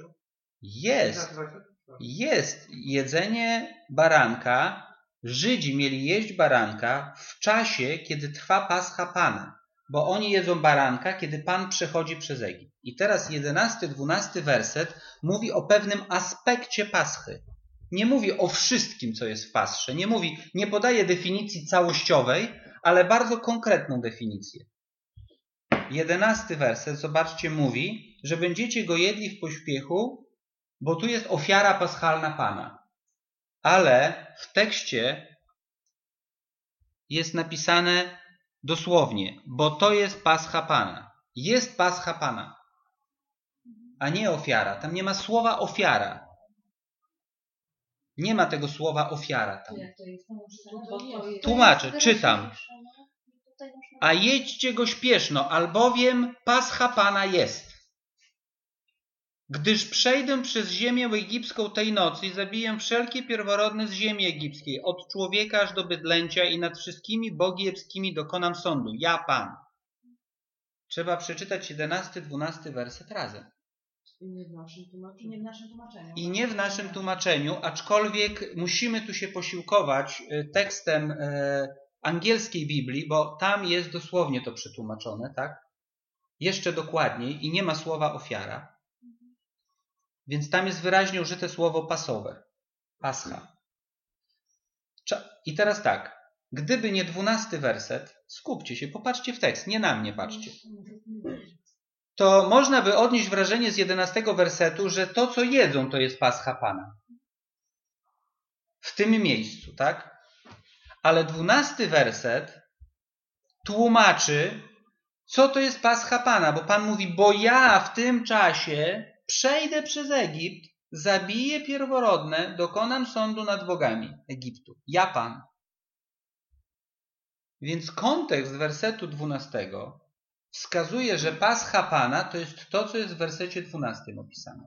Jest. Jedzenie baranka. Żydzi mieli jeść baranka w czasie, kiedy trwa Pascha Pana. Bo oni jedzą baranka, kiedy Pan przechodzi przez Egipt. I teraz 11-12 werset mówi o pewnym aspekcie Paschy. Nie mówi o wszystkim, co jest w Pasrze. Nie podaje definicji całościowej, ale bardzo konkretną definicję. 11 werset, zobaczcie, mówi, że będziecie go jedli w pośpiechu, bo tu jest ofiara paschalna Pana. Ale w tekście jest napisane dosłownie, bo to jest Pascha Pana. Jest Pascha Pana, a nie ofiara. Tam nie ma słowa ofiara. Nie ma tego słowa ofiara tam. Tłumaczę, czytam. A jedźcie go śpieszno, albowiem Pascha Pana jest. Gdyż przejdę przez ziemię egipską tej nocy i zabiję wszelkie pierworodne z ziemi egipskiej, od człowieka aż do bydlęcia i nad wszystkimi bogi egipskimi dokonam sądu. Ja Pan. Trzeba przeczytać 11-12 werset razem. I nie w naszym tłumaczeniu. I nie w naszym tłumaczeniu, aczkolwiek musimy tu się posiłkować tekstem angielskiej Biblii, bo tam jest dosłownie to przetłumaczone, tak? Jeszcze dokładniej i nie ma słowa ofiara. Więc tam jest wyraźnie użyte słowo Passover. Pascha. I teraz tak. Gdyby nie 12 werset, skupcie się, popatrzcie w tekst, nie na mnie patrzcie. To można by odnieść wrażenie z 11 wersetu, że to, co jedzą, to jest Pascha Pana. W tym miejscu, tak? Ale 12 werset tłumaczy, co to jest Pascha Pana, bo Pan mówi, bo ja w tym czasie przejdę przez Egipt, zabiję pierworodne, dokonam sądu nad bogami Egiptu. Ja Pan. Więc kontekst wersetu 12 wskazuje, że Pascha Pana to jest to, co jest w wersecie 12 opisane.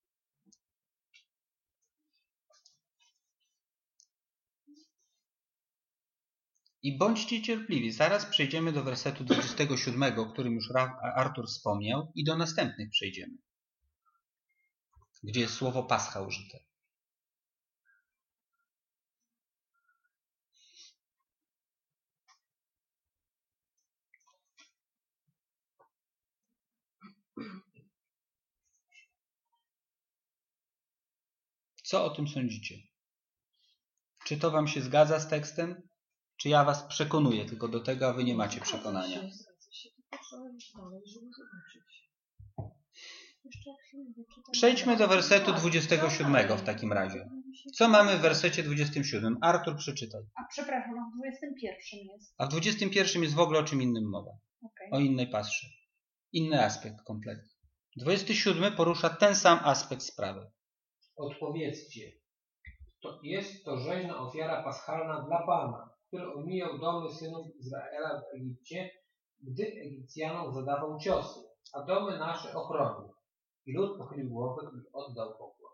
I bądźcie cierpliwi. Zaraz przejdziemy do wersetu 27, o którym już Artur wspomniał, i do następnych przejdziemy, gdzie jest słowo Pascha użyte. Co o tym sądzicie? Czy to wam się zgadza z tekstem? Czy ja was przekonuję tylko do tego, a wy nie macie przekonania? Przejdźmy do wersetu 27 w takim razie. Co mamy w wersecie 27? Artur, przeczytaj. A przepraszam, a w 21 jest. A w 21 jest w ogóle o czym innym mowa. Okay. O innej pastrze. Inny aspekt kompletnie. 27 porusza ten sam aspekt sprawy. Odpowiedzcie. Jest to rzeźna ofiara paschalna dla Pana, który omijał domy synów Izraela w Egipcie, gdy Egipcjanom zadawał ciosy, a domy nasze ochronił. I lud pochylił głowę i oddał pokłon.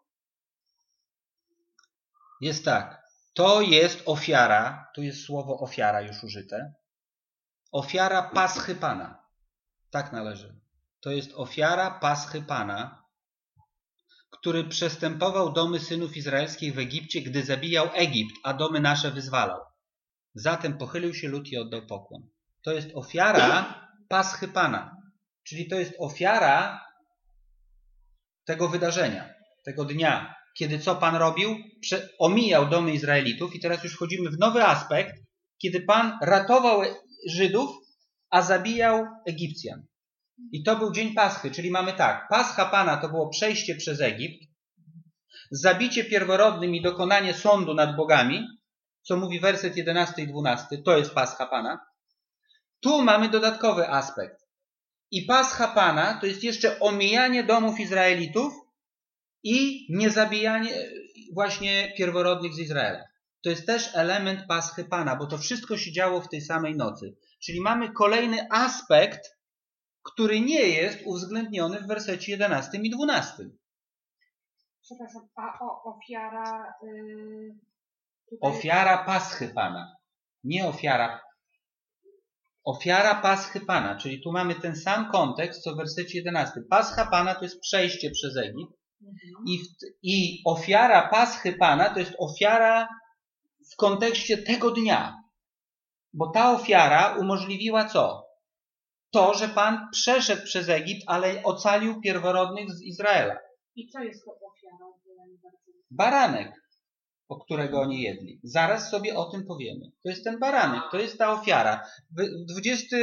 Jest tak. To jest ofiara, tu jest słowo ofiara już użyte. Ofiara Paschy Pana. Tak należy. To jest ofiara Paschy Pana, który przestępował domy synów izraelskich w Egipcie, gdy zabijał Egipt, a domy nasze wyzwalał. Zatem pochylił się lud i oddał pokłon. To jest ofiara Paschy Pana. Czyli to jest ofiara tego wydarzenia, tego dnia, kiedy co Pan robił? Omijał domy Izraelitów i teraz już wchodzimy w nowy aspekt, kiedy Pan ratował Żydów, a zabijał Egipcjan. I to był dzień Paschy, czyli mamy tak, Pascha Pana to było przejście przez Egipt, zabicie pierworodnym i dokonanie sądu nad bogami, co mówi werset 11 i 12, to jest Pascha Pana. Tu mamy dodatkowy aspekt. I Pascha Pana to jest jeszcze omijanie domów Izraelitów i niezabijanie właśnie pierworodnych z Izraela. To jest też element Paschy Pana, bo to wszystko się działo w tej samej nocy. Czyli mamy kolejny aspekt, który nie jest uwzględniony w wersecie 11 i 12. Przepraszam, a ofiara... Ofiara Paschy Pana. Nie ofiara. Ofiara Paschy Pana, czyli tu mamy ten sam kontekst, co w wersecie 11. Pascha Pana to jest przejście przez Egipt i ofiara Paschy Pana to jest ofiara w kontekście tego dnia. Bo ta ofiara umożliwiła co? To, że Pan przeszedł przez Egipt, ale ocalił pierworodnych z Izraela. I co jest to ofiarą? Baranek, po którego oni jedli. Zaraz sobie o tym powiemy. To jest ten baranek, to jest ta ofiara. 20...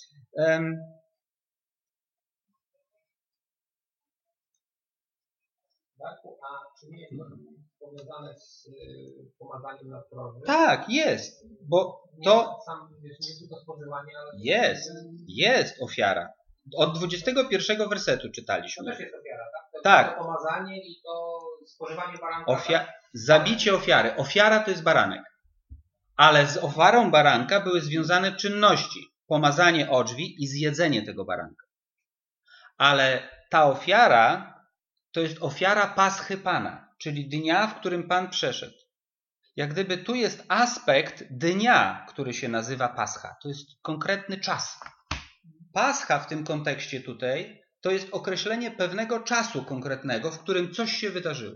A czy nie jest to powiązane z pomazaniem na prowy? Tak, jest. Bo to... Nie tylko spożywanie, ale... Jest ofiara. Od 21 wersetu czytaliśmy. To też jest ofiara, tak? Tak. To pomazanie i to spożywanie baranka. Zabicie ofiary. Ofiara to jest baranek. Ale z ofiarą baranka były związane czynności. Pomazanie odrzwi i zjedzenie tego baranka. Ale ta ofiara to jest ofiara Paschy Pana, czyli dnia, w którym Pan przeszedł. Jak gdyby tu jest aspekt dnia, który się nazywa Pascha. To jest konkretny czas. Pascha w tym kontekście tutaj to jest określenie pewnego czasu konkretnego, w którym coś się wydarzyło.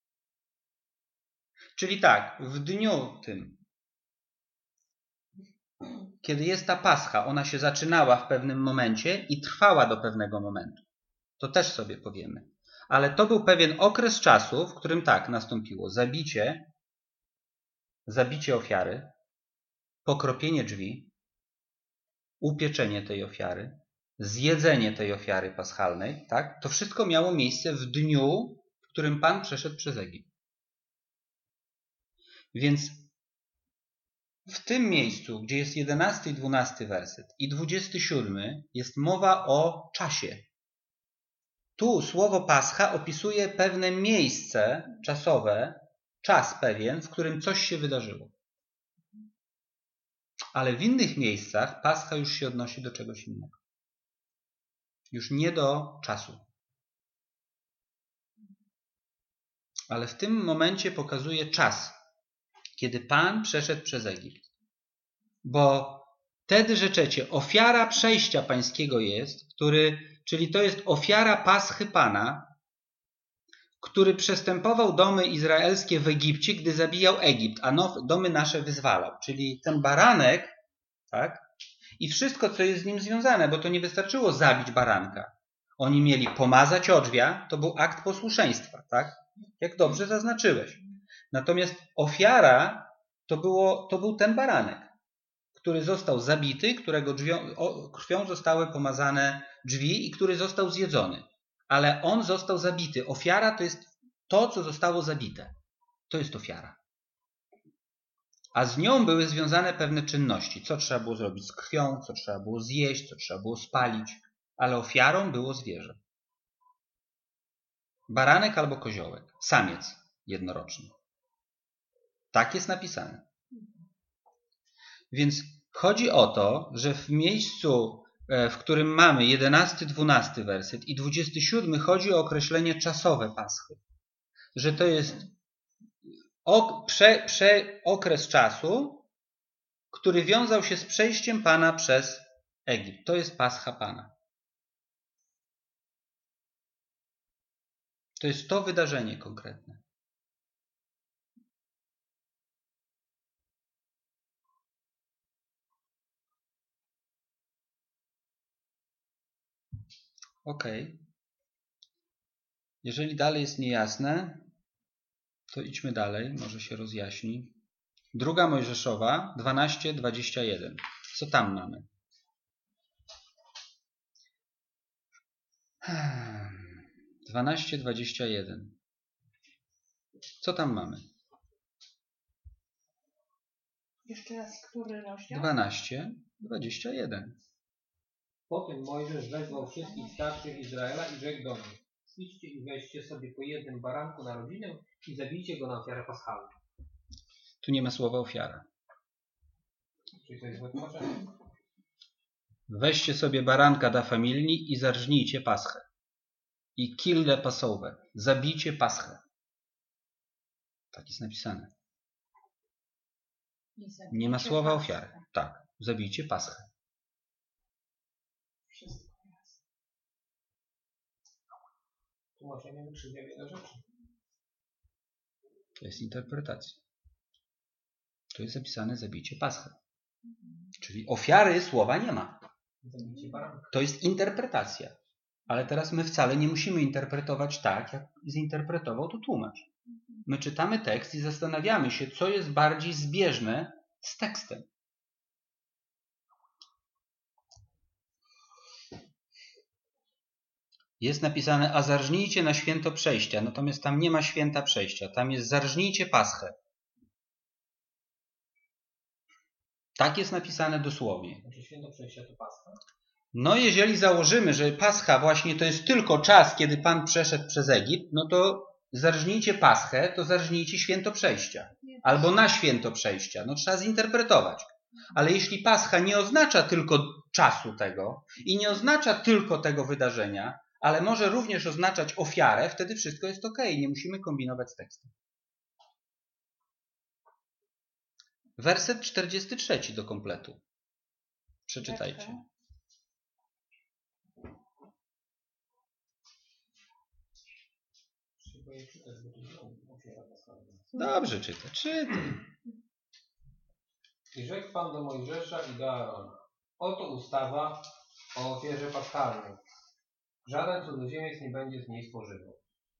Czyli tak, w dniu tym, kiedy jest ta Pascha, ona się zaczynała w pewnym momencie i trwała do pewnego momentu. To też sobie powiemy. Ale to był pewien okres czasu, w którym tak nastąpiło zabicie ofiary, pokropienie drzwi, upieczenie tej ofiary, zjedzenie tej ofiary paschalnej. Tak? To wszystko miało miejsce w dniu, w którym Pan przeszedł przez Egipt. Więc w tym miejscu, gdzie jest 11 i 12 werset i 27, jest mowa o czasie. Tu słowo Pascha opisuje pewne miejsce czasowe, czas pewien, w którym coś się wydarzyło. Ale w innych miejscach Pascha już się odnosi do czegoś innego. Już nie do czasu. Ale w tym momencie pokazuje czas, kiedy Pan przeszedł przez Egipt. Bo wtedy rzeczecie, ofiara przejścia pańskiego jest, czyli to jest ofiara Paschy Pana, który przestępował domy izraelskie w Egipcie, gdy zabijał Egipt, a domy nasze wyzwalał. Czyli ten baranek, tak? I wszystko, co jest z nim związane, bo to nie wystarczyło zabić baranka. Oni mieli pomazać odrzwia, to był akt posłuszeństwa, tak? Jak dobrze zaznaczyłeś. Natomiast ofiara to był ten baranek, który został zabity, którego krwią zostały pomazane drzwi i który został zjedzony. Ale on został zabity. Ofiara to jest to, co zostało zabite. To jest ofiara. A z nią były związane pewne czynności. Co trzeba było zrobić z krwią, co trzeba było zjeść, co trzeba było spalić. Ale ofiarą było zwierzę. Baranek albo koziołek. Samiec jednoroczny. Tak jest napisane. Więc chodzi o to, że w miejscu, w którym mamy 11-12 werset i 27 chodzi o określenie czasowe Paschy. Że to jest okres czasu, który wiązał się z przejściem Pana przez Egipt. To jest Pascha Pana. To jest to wydarzenie konkretne. Ok. Jeżeli dalej jest niejasne, to idźmy dalej, może się rozjaśni. 2 Mojżeszowa 12:21. Co tam mamy? Hmm. 12:21. Co tam mamy? Jeszcze raz, który rozdział? 12:21. Potem Mojżesz wezwał wszystkich starszych Izraela i rzekł do nich: idźcie i weźcie sobie po jednym baranku na rodzinę i zabijcie go na ofiarę paschalną. Tu nie ma słowa ofiara. Czyli to jest złe tłumaczenie. Weźcie sobie baranka dla familii i zarżnijcie paschę. I kill the Passover. Zabijcie paschę. Tak jest napisane. Nie ma słowa ofiary. Tak. Zabijcie paschę. Tłumaczenie wykrzywia wiele rzeczy. To jest interpretacja. To jest zapisane zabijcie paschę. Czyli ofiary słowa nie ma. Zabijcie baranka. To jest interpretacja. Ale teraz my wcale nie musimy interpretować tak, jak zinterpretował to tłumacz. My czytamy tekst i zastanawiamy się, co jest bardziej zbieżne z tekstem. Jest napisane, a zarżnijcie na święto przejścia. Natomiast tam nie ma święta przejścia. Tam jest zarżnijcie paschę. Tak jest napisane dosłownie. Znaczy święto przejścia to Pascha. No jeżeli założymy, że Pascha właśnie to jest tylko czas, kiedy Pan przeszedł przez Egipt, no to zarżnijcie Paschę, to zarżnijcie święto przejścia. Albo na święto przejścia. No trzeba zinterpretować. Ale jeśli Pascha nie oznacza tylko czasu tego i nie oznacza tylko tego wydarzenia, ale może również oznaczać ofiarę, wtedy wszystko jest ok. Nie musimy kombinować z tekstem. Werset 43 do kompletu. Przeczytajcie. Dobrze czytaj. I rzekł Pan do Mojżesza i do Aarona: oto ustawa o ofierze paschalnej. Żaden cudzoziemiec nie będzie z niej spożywał.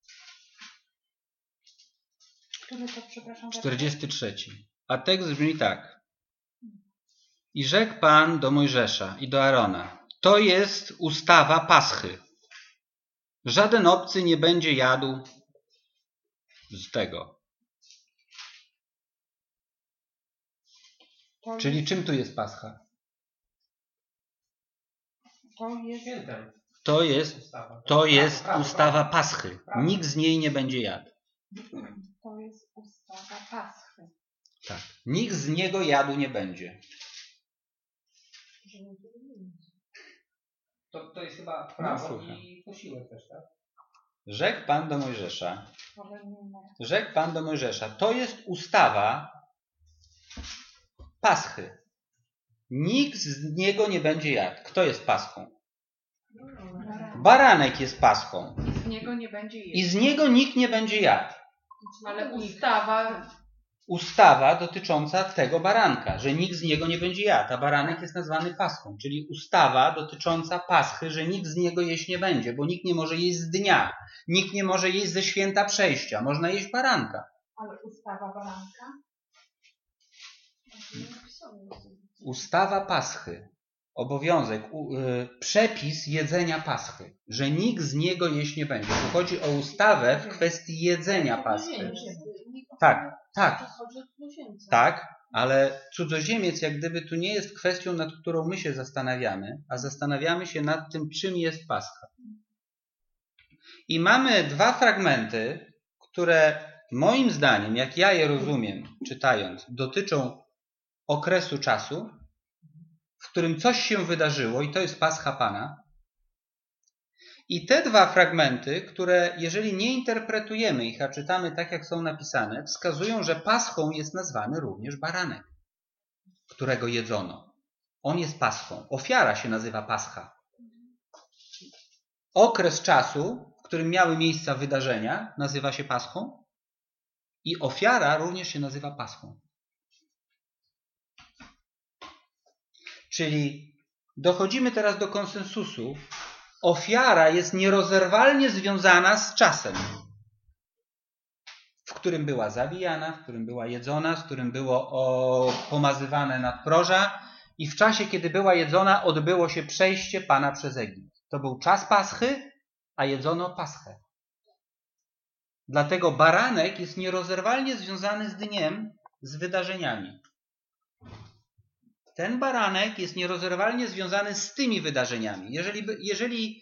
Który to, przepraszam, 43. A tekst brzmi tak. I rzekł Pan do Mojżesza i do Aarona: to jest ustawa Paschy. Żaden obcy nie będzie jadł z tego. Czyli czym tu jest Pascha? Świętem. To jest ustawa Paschy. Nikt z niej nie będzie jadł. To jest ustawa Paschy. Tak. Nikt z niego jadł nie będzie. To jest chyba prawo słucham. i posiłek też, tak? Rzekł Pan do Mojżesza. Ale nie ma. Rzekł Pan do Mojżesza. To jest ustawa Paschy. Nikt z niego nie będzie jadł. Kto jest Paschą? Baranek jest Paschą. Z niego nie będzie I jeść. z niego nikt nie będzie jadł. Ale ustawa Ustawa dotycząca tego baranka, że nikt z niego nie będzie jadł. A baranek jest nazwany Paschą. Czyli ustawa dotycząca Paschy, że nikt z niego jeść nie będzie, bo nikt nie może jeść z dnia. Nikt nie może jeść ze święta przejścia. Można jeść baranka. ale ustawa baranka. Ustawa Paschy. Obowiązek, przepis jedzenia Paschy, że nikt z niego jeść nie będzie. Tu chodzi o ustawę w kwestii jedzenia Paschy. Tak, tak, tak, ale cudzoziemiec jak gdyby tu nie jest kwestią, nad którą my się zastanawiamy, a zastanawiamy się nad tym, czym jest Pascha. I mamy dwa fragmenty, które moim zdaniem, jak ja je rozumiem, czytając, dotyczą okresu czasu, w którym coś się wydarzyło i to jest Pascha Pana. I te dwa fragmenty, które jeżeli nie interpretujemy ich, a czytamy tak, jak są napisane, wskazują, że Paschą jest nazwany również baranek, którego jedzono. On jest Paschą. Ofiara się nazywa Pascha. Okres czasu, w którym miały miejsce wydarzenia, nazywa się Paschą i ofiara również się nazywa Paschą. Czyli dochodzimy teraz do konsensusu. Ofiara jest nierozerwalnie związana z czasem, w którym była zabijana, w którym była jedzona, w którym było pomazywane nadproża i w czasie, kiedy była jedzona, odbyło się przejście Pana przez Egipt. To był czas Paschy, a jedzono Paschę. Dlatego baranek jest nierozerwalnie związany z dniem, z wydarzeniami. Ten baranek jest nierozerwalnie związany z tymi wydarzeniami. Jeżeli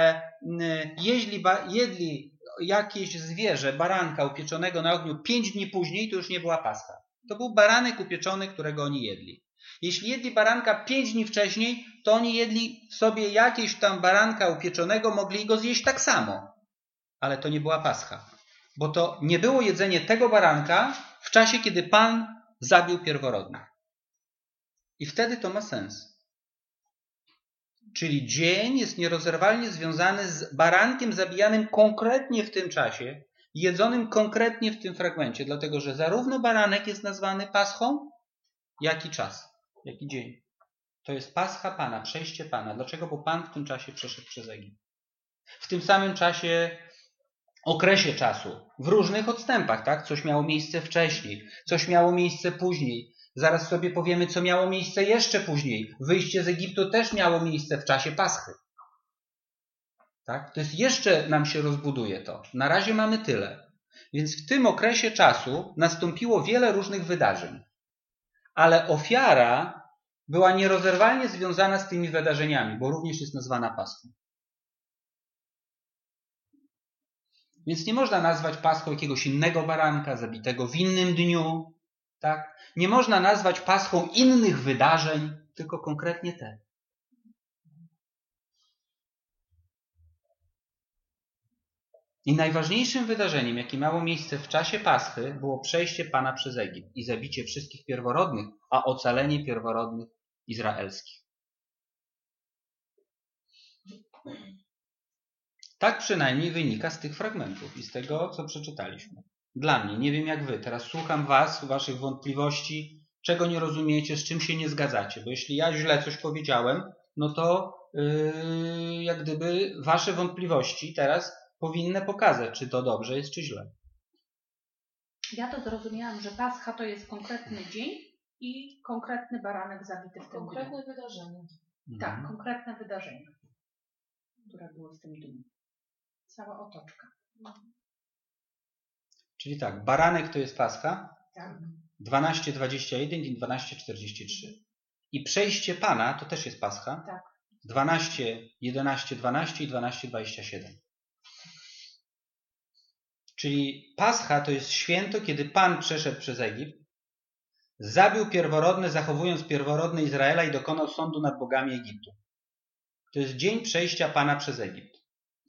jedli jakieś zwierzę, baranka upieczonego na ogniu 5 dni później, to już nie była Pascha. To był baranek upieczony, którego oni jedli. Jeśli jedli baranka 5 dni wcześniej, to oni jedli sobie jakieś tam baranka upieczonego, mogli go zjeść tak samo. Ale to nie była Pascha. Bo to nie było jedzenie tego baranka w czasie, kiedy Pan zabił pierworodnych. I wtedy to ma sens. Czyli dzień jest nierozerwalnie związany z barankiem zabijanym konkretnie w tym czasie, jedzonym konkretnie w tym fragmencie, dlatego że zarówno baranek jest nazwany Paschą, jak i czas, jak i dzień. To jest Pascha Pana, przejście Pana. Dlaczego? Bo Pan w tym czasie przeszedł przez Egipt. W tym samym czasie, okresie czasu, w różnych odstępach, tak? Coś miało miejsce wcześniej, coś miało miejsce później. Zaraz sobie powiemy, co miało miejsce jeszcze później. Wyjście z Egiptu też miało miejsce w czasie Paschy. Tak? To jest jeszcze nam się rozbuduje to. Na razie mamy tyle. Więc w tym okresie czasu nastąpiło wiele różnych wydarzeń. Ale ofiara była nierozerwalnie związana z tymi wydarzeniami, bo również jest nazwana Paschą. Więc nie można nazwać Paschą jakiegoś innego baranka, zabitego w innym dniu. Tak? Nie można nazwać Paschą innych wydarzeń, tylko konkretnie te. I najważniejszym wydarzeniem, jakie miało miejsce w czasie Paschy, było przejście Pana przez Egipt i zabicie wszystkich pierworodnych, a ocalenie pierworodnych izraelskich. Tak przynajmniej wynika z tych fragmentów i z tego, co przeczytaliśmy. Dla mnie, nie wiem jak wy, teraz słucham was, waszych wątpliwości, czego nie rozumiecie, z czym się nie zgadzacie, bo jeśli ja źle coś powiedziałem, no to jak gdyby wasze wątpliwości teraz powinny pokazać, czy to dobrze jest, czy źle. Ja to zrozumiałam, że Pascha to jest konkretny dzień i konkretny baranek zabity w tym dniu. Konkretne wydarzenie. Tak, konkretne wydarzenie, które było w tym dniu. Cała otoczka. Czyli tak, baranek to jest Pascha, Tak. 12:21 i 12:43. I przejście Pana to też jest Pascha, Tak. 12:11:12 i 12:27. Czyli Pascha to jest święto, kiedy Pan przeszedł przez Egipt, zabił pierworodne, zachowując pierworodne Izraela i dokonał sądu nad bogami Egiptu. To jest dzień przejścia Pana przez Egipt.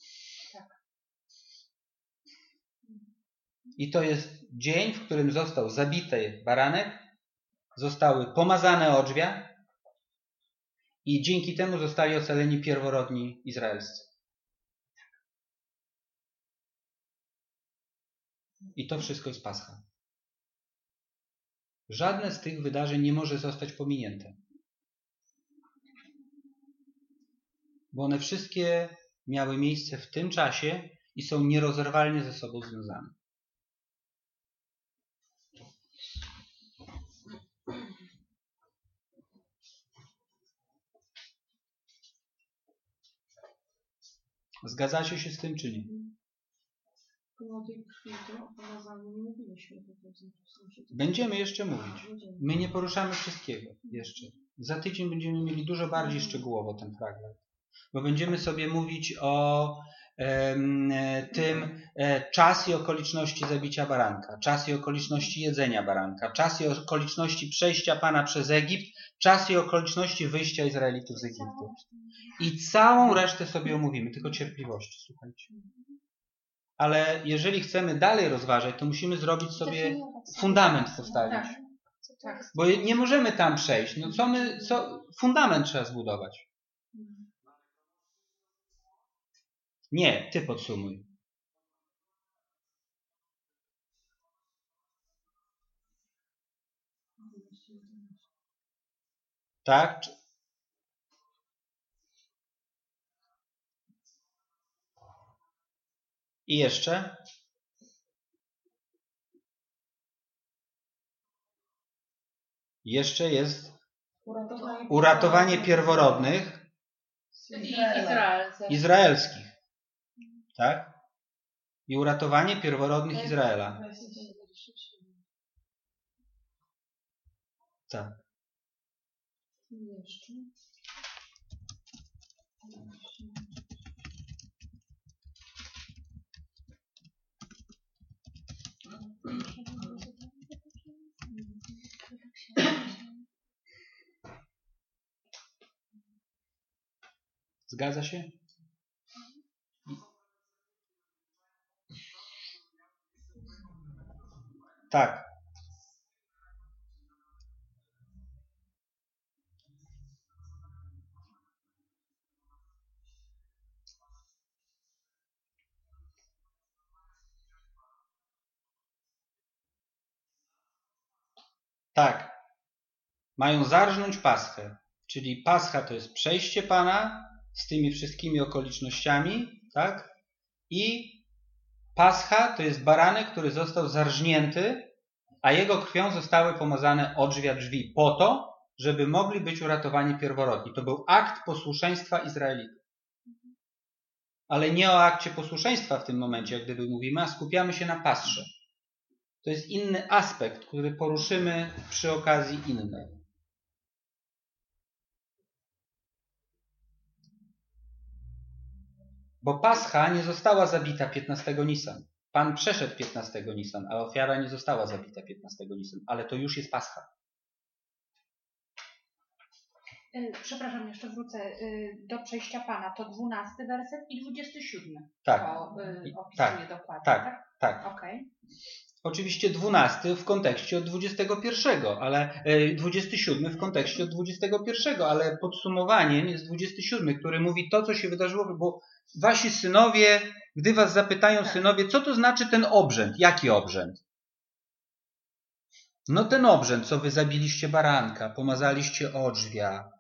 I to jest dzień, w którym został zabity baranek, zostały pomazane odrzwia i dzięki temu zostali ocaleni pierworodni izraelscy. I to wszystko jest Pascha. Żadne z tych wydarzeń nie może zostać pominięte. Bo one wszystkie miały miejsce w tym czasie i są nierozerwalnie ze sobą związane. Zgadzacie się z tym, czy nie? O tej krwi to o pomazaniu nie mówiliśmy. Będziemy jeszcze mówić. My nie poruszamy wszystkiego jeszcze. Za tydzień będziemy mieli dużo bardziej szczegółowo ten fragment. Bo będziemy sobie mówić o tym czas i okoliczności zabicia baranka, czas i okoliczności jedzenia baranka, czas i okoliczności przejścia Pana przez Egipt, czas i okoliczności wyjścia Izraelitów z Egiptu. I całą resztę sobie omówimy, tylko cierpliwości, słuchajcie. Ale jeżeli chcemy dalej rozważać, to musimy zrobić sobie fundament postawić. Tak. Bo nie możemy tam przejść. No fundament trzeba zbudować. Nie, ty podsumuj. Tak? I jeszcze? Jeszcze jest uratowanie pierworodnych izraelskich. Tak? I uratowanie pierworodnych Izraela. Tak. Jeszcze. Zgadza się? Tak. Tak. Mają zarżnąć Paschę. Czyli Pascha to jest przejście Pana z tymi wszystkimi okolicznościami, tak? I Pascha to jest baranek, który został zarżnięty, a jego krwią zostały pomazane odrzwia drzwi po to, żeby mogli być uratowani pierworodni. To był akt posłuszeństwa Izraelitów. Ale nie o akcie posłuszeństwa w tym momencie, jak gdyby mówimy, a skupiamy się na Pasrze. To jest inny aspekt, który poruszymy przy okazji innej. Bo Pascha nie została zabita 15 Nisan. Pan przeszedł 15 Nisan, a ofiara nie została zabita 15 Nisan. Ale to już jest Pascha. Przepraszam, jeszcze wrócę do przejścia Pana. To 12 werset i 27. Tak. To opisuje tak, dokładnie, tak? Tak. Okej. Oczywiście 12 w kontekście od 21, ale 27 w kontekście od 21, ale podsumowaniem jest 27, który mówi to, co się wydarzyło, bo wasi synowie, gdy was zapytają synowie, co to znaczy ten obrzęd? Jaki obrzęd? No ten obrzęd, co wy zabiliście baranka, pomazaliście odrzwia,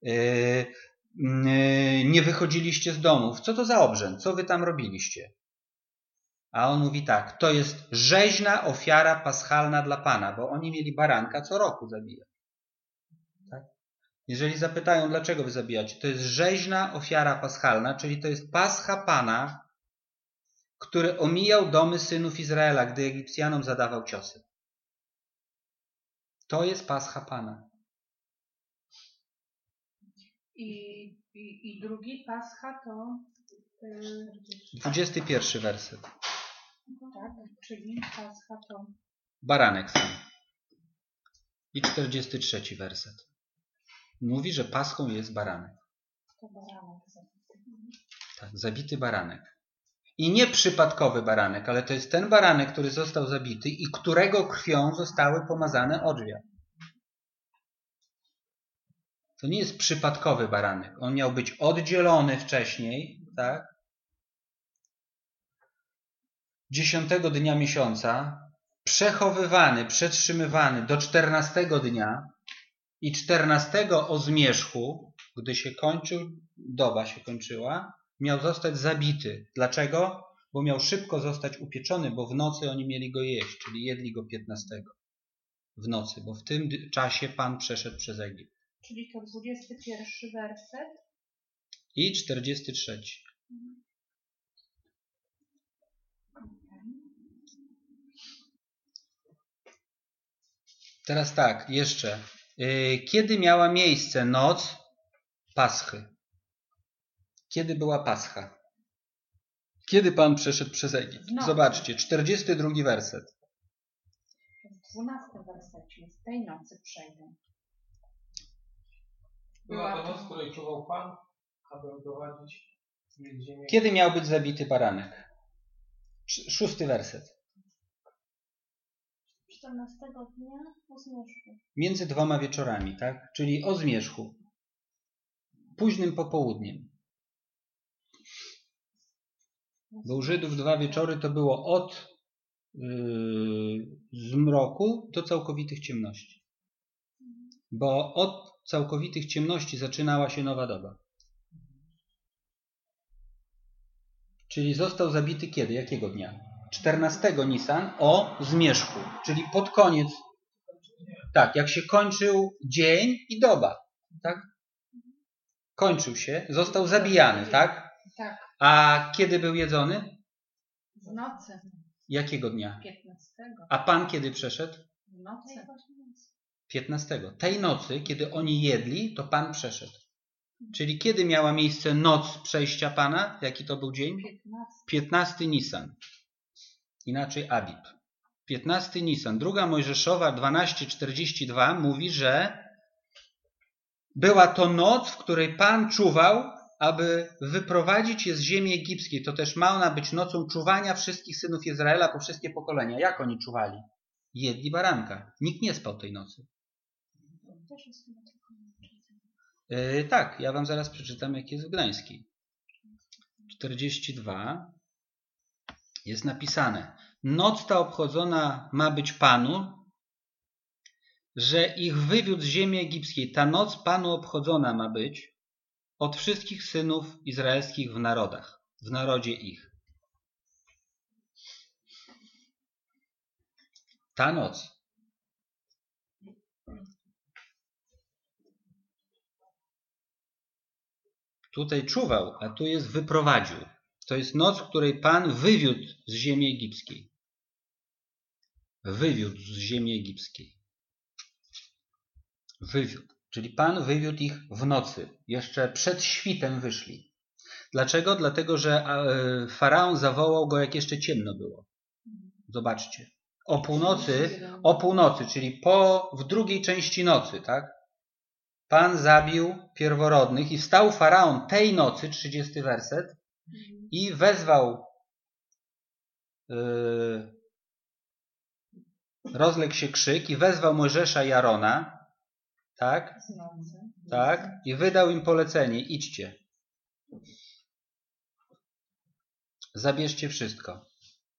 nie wychodziliście z domów. Co to za obrzęd? Co wy tam robiliście? A on mówi tak, to jest rzeźna ofiara paschalna dla Pana, bo oni mieli baranka co roku zabijać. Tak? Jeżeli zapytają, dlaczego wy zabijacie, to jest rzeźna ofiara paschalna, czyli to jest pascha Pana, który omijał domy synów Izraela, gdy Egipcjanom zadawał ciosy. To jest pascha Pana. I drugi Pascha to... 21 werset. Tak, czyli Pascha to... Baranek sam. I 43 werset. Mówi, że paschą jest baranek. To baranek zabity. Tak, zabity baranek. I nie przypadkowy baranek, ale to jest ten baranek, który został zabity i którego krwią zostały pomazane odrzwia. To nie jest przypadkowy baranek. On miał być oddzielony wcześniej, tak? 10 dnia miesiąca, przechowywany, przetrzymywany do 14 dnia i 14 o zmierzchu, gdy się kończył, doba się kończyła, miał zostać zabity. Dlaczego? Bo miał szybko zostać upieczony, bo w nocy oni mieli go jeść, czyli jedli go 15 w nocy, bo w tym czasie Pan przeszedł przez Egipt. Czyli to 21 werset. I 43. Teraz tak, jeszcze. Kiedy miała miejsce noc Paschy? Kiedy była Pascha? Kiedy Pan przeszedł przez Egipt? Zobaczcie, 42 werset. W 12 wersecie z tej nocy przejdę. Była to noc, w której czuwał Pan, aby odprowadzić ziemię. Kiedy miał być zabity baranek? 6 werset. 14 dnia o zmierzchu. Między 2 wieczorami, tak? Czyli o zmierzchu. Późnym popołudniem. Bo u Żydów 2 wieczory to było od zmroku do całkowitych ciemności. Bo od całkowitych ciemności zaczynała się nowa doba. Czyli został zabity kiedy? Jakiego dnia? 14 Nisan o zmierzchu. Czyli pod koniec. Tak, jak się kończył dzień i doba. Tak? Kończył się, został zabijany, tak? Tak, A kiedy był jedzony? w nocy. Jakiego dnia? 15. A Pan kiedy przeszedł? W nocy. 15. Tej nocy, kiedy oni jedli, to Pan przeszedł. Czyli kiedy miała miejsce noc przejścia Pana? Jaki to był dzień? 15 Nisan. Inaczej Abib. 15 Nisan. 2 Mojżeszowa 12:42 mówi, że była to noc, w której Pan czuwał, aby wyprowadzić je z ziemi egipskiej. To też ma ona być nocą czuwania wszystkich synów Izraela po wszystkie pokolenia. Jak oni czuwali? Jedli baranka. Nikt nie spał tej nocy. Tak, ja wam zaraz przeczytam, jaki jest w Gdańskiej. 42 jest napisane: noc ta obchodzona ma być Panu, że ich wywiódł z ziemi egipskiej. Ta noc Panu obchodzona ma być od wszystkich synów izraelskich w narodach, w narodzie ich. Ta noc. Tutaj czuwał, a tu jest wyprowadził. To jest noc, w której Pan wywiódł z ziemi egipskiej. Wywiódł z ziemi egipskiej. Wywiódł. Czyli Pan wywiódł ich w nocy. Jeszcze przed świtem wyszli. Dlaczego? Dlatego, że Faraon zawołał go, jak jeszcze ciemno było. Zobaczcie. O północy, czyli w drugiej części nocy, tak? Pan zabił pierworodnych i wstał Faraon tej nocy, 30 werset, i wezwał, rozległ się krzyk i wezwał Mojżesza i Arona, tak? Tak? I wydał im polecenie: idźcie. Zabierzcie wszystko.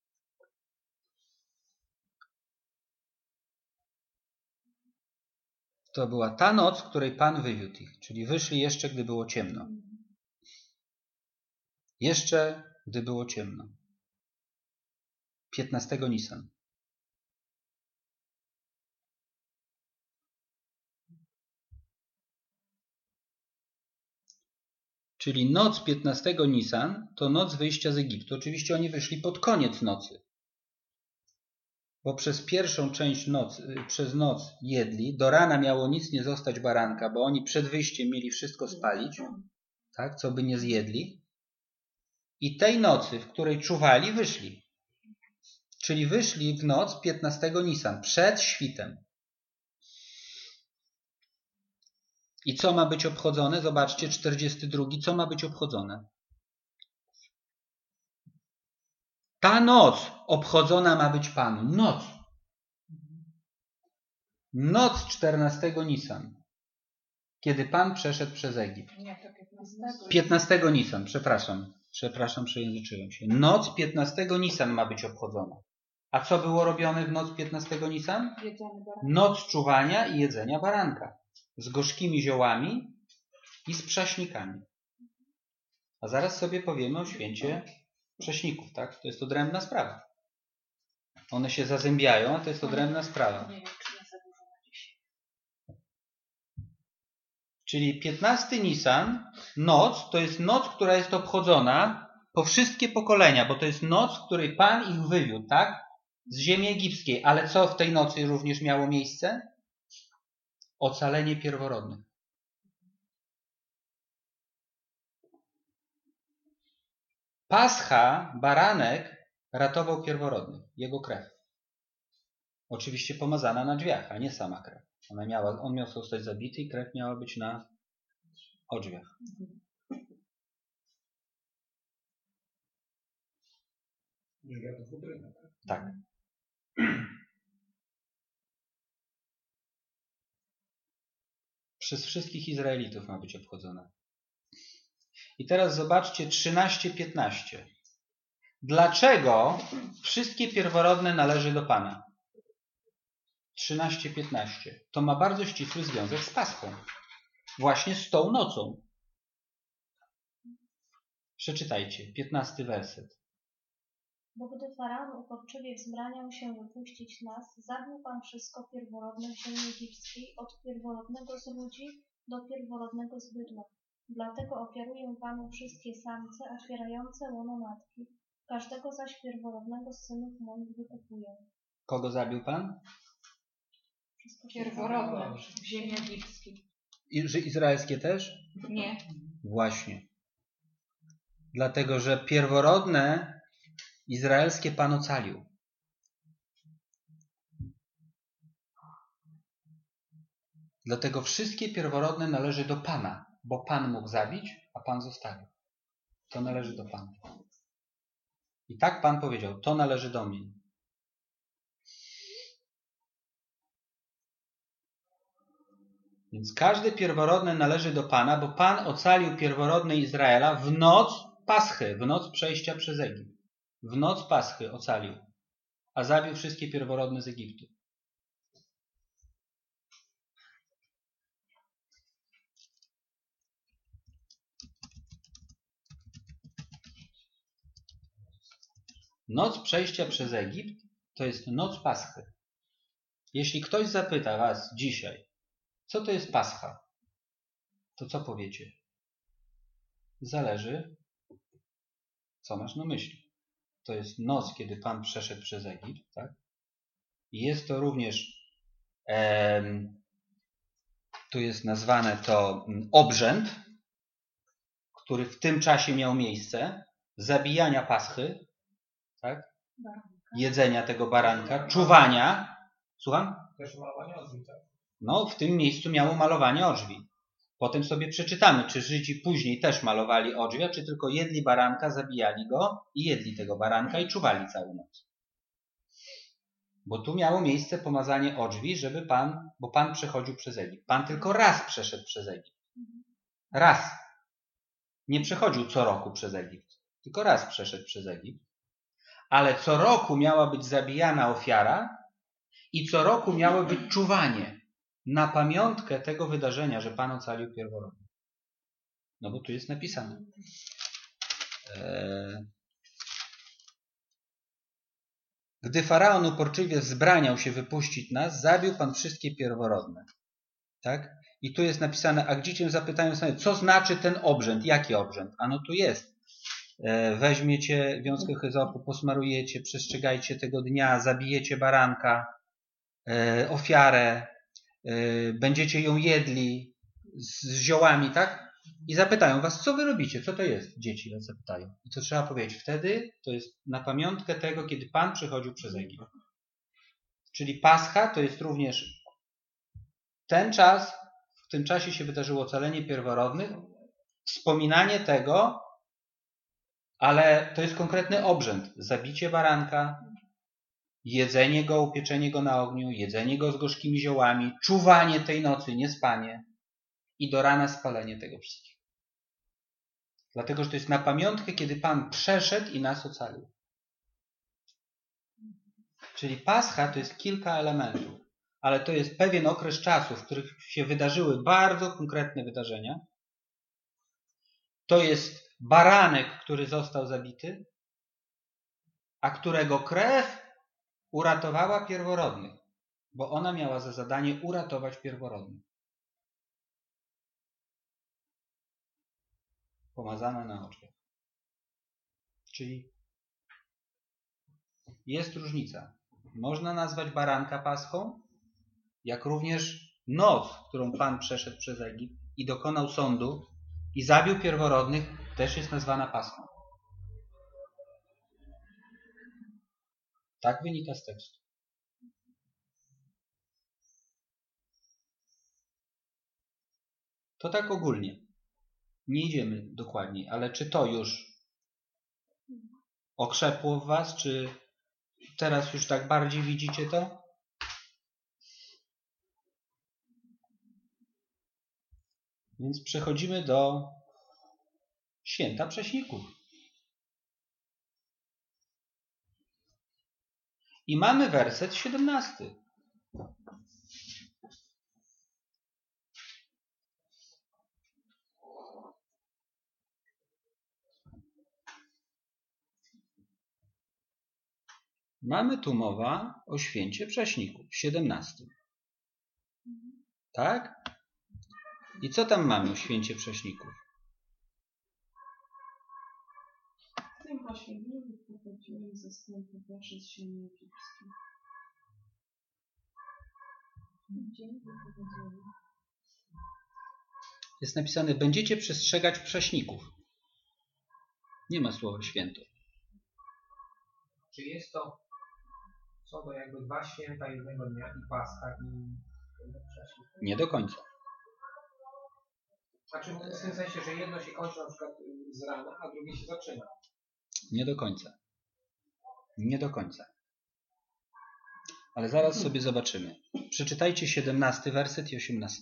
To była ta noc, w której Pan wywiódł ich, czyli wyszli jeszcze, gdy było ciemno. Jeszcze, gdy było ciemno. 15 Nisan. Czyli noc 15 Nisan to noc wyjścia z Egiptu. Oczywiście oni wyszli pod koniec nocy. Bo przez pierwszą część nocy, przez noc jedli, do rana miało nic nie zostać baranka, bo oni przed wyjściem mieli wszystko spalić, tak, co by nie zjedli. I tej nocy, w której czuwali, wyszli. Czyli wyszli w noc 15 Nisan, przed świtem. I co ma być obchodzone? Zobaczcie, 42. Co ma być obchodzone? Ta noc obchodzona ma być Panu. Noc. Noc 14 Nisan. Kiedy Pan przeszedł przez Egipt. Nie, to 15. 15 Nisan, przepraszam, przejęzyczyłem się. Noc 15 Nisan ma być obchodzona. A co było robione w noc 15 Nisan? Jedzony baran. Noc czuwania i jedzenia baranka. Z gorzkimi ziołami i z prześnikami. A zaraz sobie powiemy o święcie prześników, tak? To jest odrębna sprawa. One się zazębiają, a to jest odrębna sprawa. Nie wiem, czy nie za dużo na dzisiaj. Czyli 15 Nisan, noc, to jest noc, która jest obchodzona po wszystkie pokolenia, bo to jest noc, w której Pan ich wywiódł, tak? Z ziemi egipskiej. Ale co w tej nocy również miało miejsce? Ocalenie pierworodnych. Pascha, baranek, ratował pierworodnych, jego krew. Oczywiście pomazana na drzwiach, a nie sama krew. On miał zostać zabity i krew miała być na drzwiach. Tak. Przez wszystkich Izraelitów ma być obchodzona. I teraz zobaczcie 13-15. Dlaczego wszystkie pierworodne należy do Pana? 13-15. To ma bardzo ścisły związek z Paschą. Właśnie z tą nocą. Przeczytajcie, 15 werset. Bo gdy Faraon uporczywie wzbraniał się wypuścić nas, zabił Pan wszystko pierworodne w ziemi egipskiej, od pierworodnego z ludzi do pierworodnego z bydła. Dlatego ofiaruję Panu wszystkie samce, otwierające łono matki. Każdego zaś pierworodnego z synów moich wykupuję. Kogo zabił Pan? Wszystko Pierworodne w ziemi egipskiej. Izraelskie też? Nie. Właśnie. Dlatego, że pierworodne izraelskie Pan ocalił. Dlatego wszystkie pierworodne należy do Pana, bo Pan mógł zabić, a Pan zostawił. To należy do Pana. I tak Pan powiedział, to należy do mnie. Więc każde pierworodne należy do Pana, bo Pan ocalił pierworodne Izraela w noc Paschy, w noc przejścia przez Egipt. W noc Paschy ocalił, a zabił wszystkie pierworodne z Egiptu. Noc przejścia przez Egipt to jest noc Paschy. Jeśli ktoś zapyta was dzisiaj, co to jest Pascha, to co powiecie? Zależy, co masz na myśli. To jest noc, kiedy Pan przeszedł przez Egipt, tak? I jest to również, tu jest nazwane to obrzęd, który w tym czasie miał miejsce, zabijania Paschy, tak? Jedzenia tego baranka, czuwania. Słucham? Też malowanie odrzwi, tak? No, w tym miejscu miało malowanie odrzwi. Potem sobie przeczytamy, czy Żydzi później też malowali odrzwia, czy tylko jedli baranka, zabijali go i jedli tego baranka i czuwali całą noc. Bo tu miało miejsce pomazanie odrzwi, bo Pan przechodził przez Egipt. Pan tylko raz przeszedł przez Egipt. Raz. Nie przechodził co roku przez Egipt. Tylko raz przeszedł przez Egipt. Ale co roku miała być zabijana ofiara i co roku miało być czuwanie na pamiątkę tego wydarzenia, że Pan ocalił pierworodnych. No bo tu jest napisane. Gdy Faraon uporczywie wzbraniał się wypuścić nas, zabił Pan wszystkie pierworodne. Tak? I tu jest napisane, a gdzie cię zapytają sobie, co znaczy ten obrzęd? Jaki obrzęd? A no tu jest. Weźmiecie wiązkę hyzopu, posmarujecie, przestrzegajcie tego dnia, zabijecie baranka, ofiarę, będziecie ją jedli z ziołami, tak? I zapytają was, co wy robicie? Co to jest? Dzieci was zapytają. I co trzeba powiedzieć? Wtedy to jest na pamiątkę tego, kiedy Pan przechodził przez Egipt. Czyli Pascha to jest również ten czas, w w tym czasie się wydarzyło ocalenie pierworodnych, wspominanie tego, ale to jest konkretny obrzęd. Zabicie baranka, jedzenie go, upieczenie go na ogniu, jedzenie go z gorzkimi ziołami, czuwanie tej nocy, niespanie i do rana spalenie tego wszystkiego. Dlatego, że to jest na pamiątkę, kiedy Pan przeszedł i nas ocalił. Czyli Pascha to jest kilka elementów, ale to jest pewien okres czasu, w których się wydarzyły bardzo konkretne wydarzenia. To jest baranek, który został zabity, a którego krew uratowała pierworodnych, bo ona miała za zadanie uratować pierworodnych. Pomazana na oczach. Czyli jest różnica. Można nazwać baranka paschą, jak również noc, którą Pan przeszedł przez Egipt i dokonał sądu i zabił pierworodnych, też jest nazwana paschą. Tak wynika z tekstu. To tak ogólnie. Nie idziemy dokładnie, ale czy to już okrzepło w was, czy teraz już tak bardziej widzicie to? Więc przechodzimy do Święta Prześników. I mamy werset 17. Mamy tu mowa o Święcie Prześników, 17. Tak? I co tam mamy o Święcie Prześników? W tym właśnie dniu wyprowadziłem zastępy wasze z ziemi egipskiej. Dzień wyprowadzenia. Jest napisane, będziecie przestrzegać prześników. Nie ma słowa święto. Czy jest to, są to jakby dwa święta jednego dnia, i Pascha, i Prześnik? Nie do końca. Znaczy w tym sensie, że jedno się kończy na przykład z rana, a drugie się zaczyna. Nie do końca. Nie do końca. Ale zaraz sobie zobaczymy. Przeczytajcie 17 werset i 18.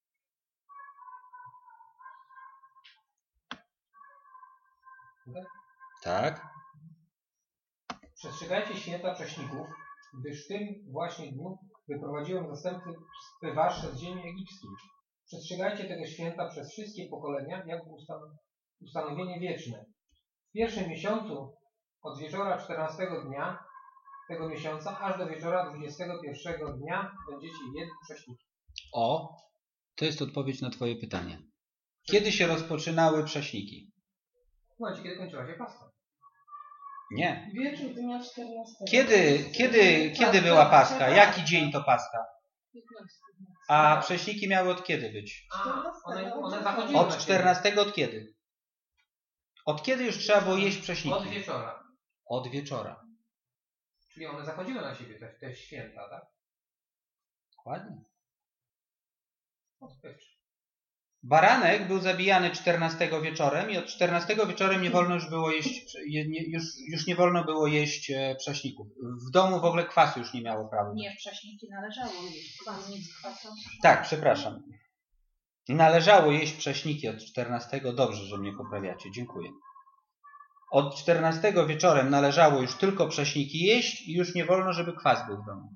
Tak? Przestrzegajcie święta Prześników, gdyż w tym właśnie dniu wyprowadziłem zastępy wasze z ziemi egipskiej. Przestrzegajcie tego święta przez wszystkie pokolenia, jak ustanowienie wieczne. W pierwszym miesiącu od wieczora 14 dnia tego miesiąca, aż do wieczora 21 dnia będziecie jedli prześniki. O, to jest odpowiedź na twoje pytanie. Kiedy się rozpoczynały prześniki? W momencie, kiedy kończyła się Pascha. Nie. Wieczór dnia 14. Kiedy była Pascha? Jaki dzień to Pascha? 15. A prześniki miały od kiedy być? One zachodziły Od na 14 od kiedy? Od kiedy już trzeba było jeść prześniki? Od wieczora. Od wieczora. Czyli one zachodziły na siebie, te święta, tak? Dokładnie. Odkrywczy. Baranek był zabijany 14 wieczorem i od 14 wieczorem nie wolno już było jeść, już nie wolno było jeść prześników. W domu w ogóle kwasu już nie miało prawa. Nie, wcześniki należało jeść. Pan nic kwasu. Tak, przepraszam. Należało jeść prześniki od 14. Dobrze, że mnie poprawiacie. Dziękuję. Od 14 wieczorem należało już tylko prześniki jeść i już nie wolno, żeby kwas był w domu.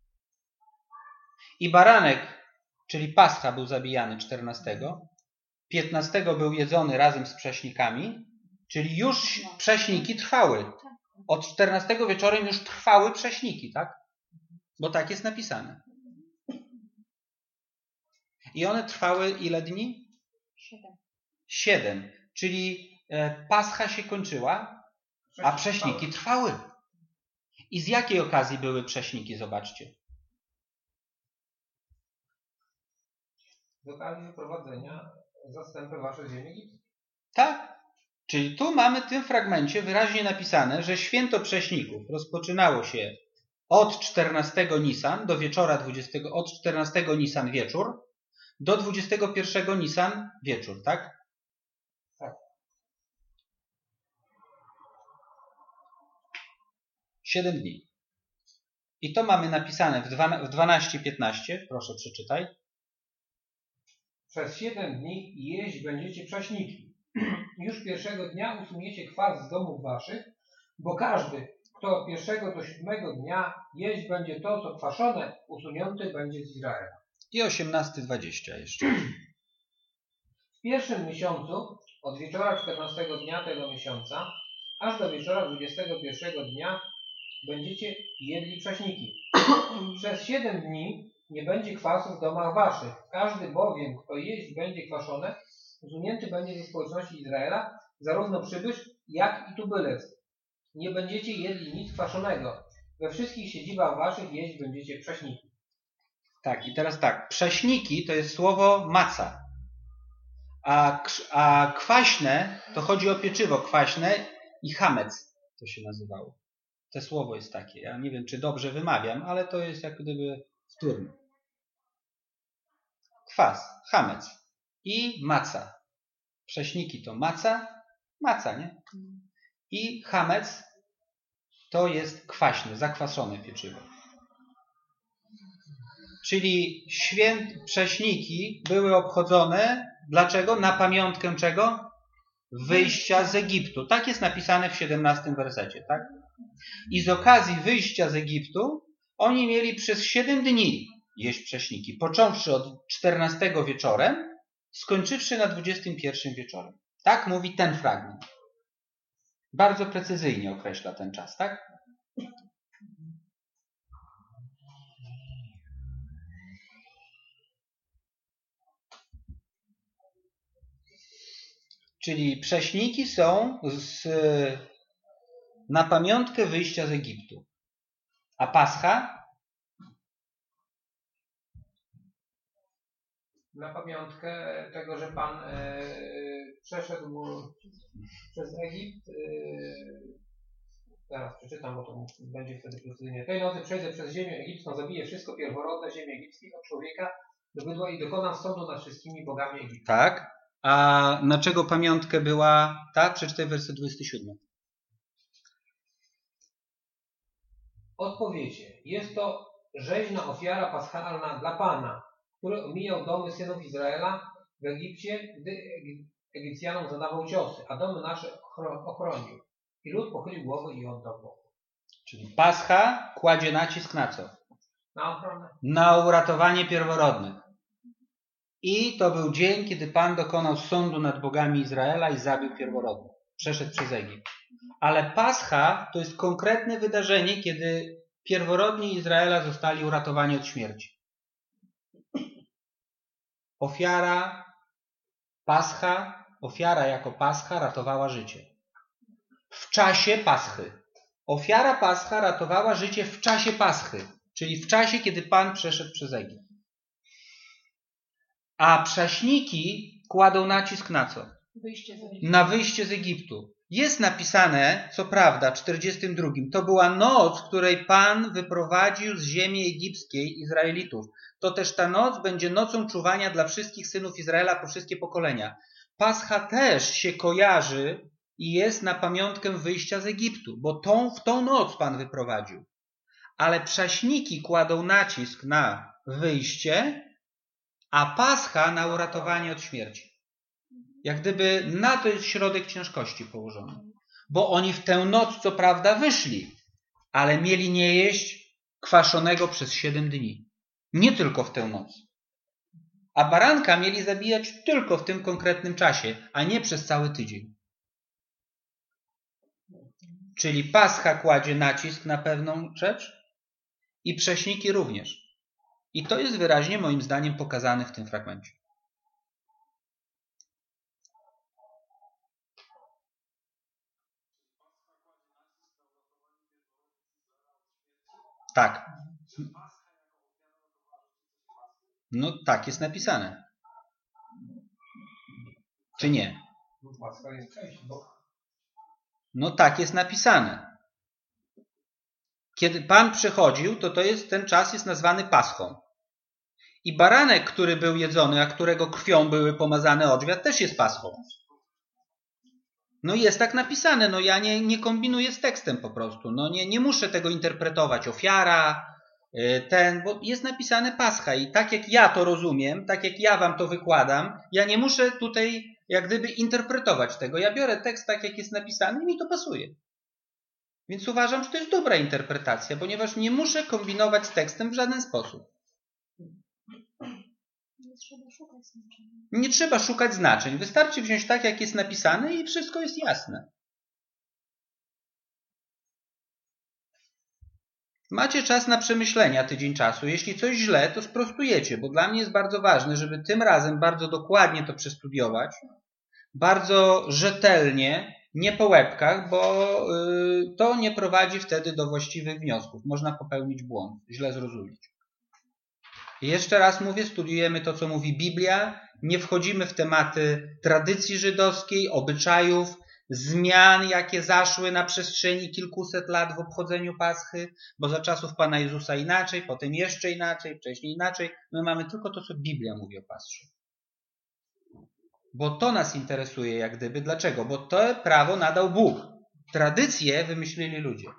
I baranek, czyli Pascha, był zabijany 14. 15 był jedzony razem z prześnikami, czyli już prześniki trwały. Od 14 wieczorem już trwały prześniki, tak? Bo tak jest napisane. I one trwały ile dni? 7. Czyli Pascha się kończyła, a prześniki trwały. I z jakiej okazji były prześniki? Zobaczcie. Z okazji wyprowadzenia zastępy wasze z ziemi egipskiej. Tak. Czyli tu mamy w tym fragmencie wyraźnie napisane, że święto prześników rozpoczynało się od 14 Nisan do wieczora 20, od 14 Nisan wieczór Do 21 Nisan wieczór, tak? Tak. 7 dni. I to mamy napisane w 12:15. Proszę, przeczytaj. Przez 7 dni jeść będziecie prześniki. Już pierwszego dnia usuniecie kwas z domów waszych, bo każdy, kto od 1 do 7 dnia jeść będzie to, co kwaszone, usunięty będzie z Izraela. I 18:20 jeszcze. W pierwszym miesiącu, od wieczora 14 dnia tego miesiąca, aż do wieczora 21 dnia, będziecie jedli prześniki. Przez 7 dni nie będzie kwasu w domach waszych. Każdy bowiem, kto jeść będzie kwaszone, usunięty będzie ze społeczności Izraela, zarówno przybysz, jak i tubylec. Nie będziecie jedli nic kwaszonego. We wszystkich siedzibach waszych jeść będziecie prześniki. Tak, i teraz tak. Prześniki to jest słowo maca. A kwaśne to chodzi o pieczywo kwaśne i chamec to się nazywało. To słowo jest takie. Ja nie wiem, czy dobrze wymawiam, ale to jest jak gdyby wtórne. Kwas, chamec i maca. Prześniki to maca, nie? I chamec to jest kwaśne, zakwaszone pieczywo. Czyli prześniki były obchodzone, dlaczego? Na pamiątkę czego? Wyjścia z Egiptu. Tak jest napisane w 17 wersecie, tak? I z okazji wyjścia z Egiptu oni mieli przez 7 dni jeść prześniki, począwszy od 14 wieczorem, skończywszy na 21 wieczorem. Tak mówi ten fragment. Bardzo precyzyjnie określa ten czas, tak? Czyli prześniki są na pamiątkę wyjścia z Egiptu. A Pascha? Na pamiątkę tego, że Pan przeszedł przez Egipt. Zaraz przeczytam, bo to będzie wtedy precyzyjnie. Tej nocy przejdę przez ziemię egipską, zabiję wszystko pierworodne ziemi egipskich od człowieka do bydła i dokonam sądu nad wszystkimi bogami Egiptu. Tak. A na czego pamiątkę była ta? Przeczytaj werset 27. Odpowiecie. Jest to rzeźna ofiara paschalna dla Pana, który omijał domy synów Izraela w Egipcie, gdy Egipcjanom zadawał ciosy, a domy nasze ochronił. I lud pochylił głowę i oddał Bogu. Czyli Pascha kładzie nacisk na co? Na ochronę. Na uratowanie pierworodnych. I to był dzień, kiedy Pan dokonał sądu nad bogami Izraela i zabił pierworodnych. Przeszedł przez Egipt. Ale Pascha to jest konkretne wydarzenie, kiedy pierworodni Izraela zostali uratowani od śmierci. Ofiara jako Pascha ratowała życie. W czasie Paschy. Ofiara Pascha ratowała życie w czasie Paschy, czyli w czasie, kiedy Pan przeszedł przez Egipt. A prześniki kładą nacisk na co? Na wyjście z Egiptu. Jest napisane, co prawda, w 42. To była noc, której Pan wyprowadził z ziemi egipskiej Izraelitów. To też ta noc będzie nocą czuwania dla wszystkich synów Izraela po wszystkie pokolenia. Pascha też się kojarzy i jest na pamiątkę wyjścia z Egiptu, bo w tą noc Pan wyprowadził. Ale prześniki kładą nacisk na wyjście, a Pascha na uratowanie od śmierci. Jak gdyby na to jest środek ciężkości położony. Bo oni w tę noc co prawda wyszli, ale mieli nie jeść kwaszonego przez 7 dni. Nie tylko w tę noc. A baranka mieli zabijać tylko w tym konkretnym czasie, a nie przez cały tydzień. Czyli Pascha kładzie nacisk na pewną rzecz i prześniki również. I to jest wyraźnie moim zdaniem pokazane w tym fragmencie. Tak. No tak jest napisane. Czy nie? Pascha jest część Boga. No tak jest napisane. Kiedy Pan przychodził, to ten czas jest nazwany Paschą. I baranek, który był jedzony, a którego krwią były pomazane odrzwia, też jest Paschą. No jest tak napisane, no ja nie kombinuję z tekstem po prostu. No nie muszę tego interpretować, ofiara, bo jest napisane Pascha i tak jak ja to rozumiem, tak jak ja wam to wykładam, ja nie muszę tutaj jak gdyby interpretować tego. Ja biorę tekst tak jak jest napisany i mi to pasuje. Więc uważam, że to jest dobra interpretacja, ponieważ nie muszę kombinować z tekstem w żaden sposób. Nie trzeba szukać znaczenia. Nie trzeba szukać znaczeń. Wystarczy wziąć tak, jak jest napisane i wszystko jest jasne. Macie czas na przemyślenia, tydzień czasu. Jeśli coś źle, to sprostujecie, bo dla mnie jest bardzo ważne, żeby tym razem bardzo dokładnie to przestudiować, bardzo rzetelnie, nie po łebkach, bo to nie prowadzi wtedy do właściwych wniosków. Można popełnić błąd, źle zrozumieć. I jeszcze raz mówię, studiujemy to, co mówi Biblia, nie wchodzimy w tematy tradycji żydowskiej, obyczajów, zmian, jakie zaszły na przestrzeni kilkuset lat w obchodzeniu Paschy, bo za czasów Pana Jezusa inaczej, potem jeszcze inaczej, wcześniej inaczej. My mamy tylko to, co Biblia mówi o Pasrze. Bo to nas interesuje jak gdyby. Dlaczego? Bo to prawo nadał Bóg. Tradycje wymyślili ludzie.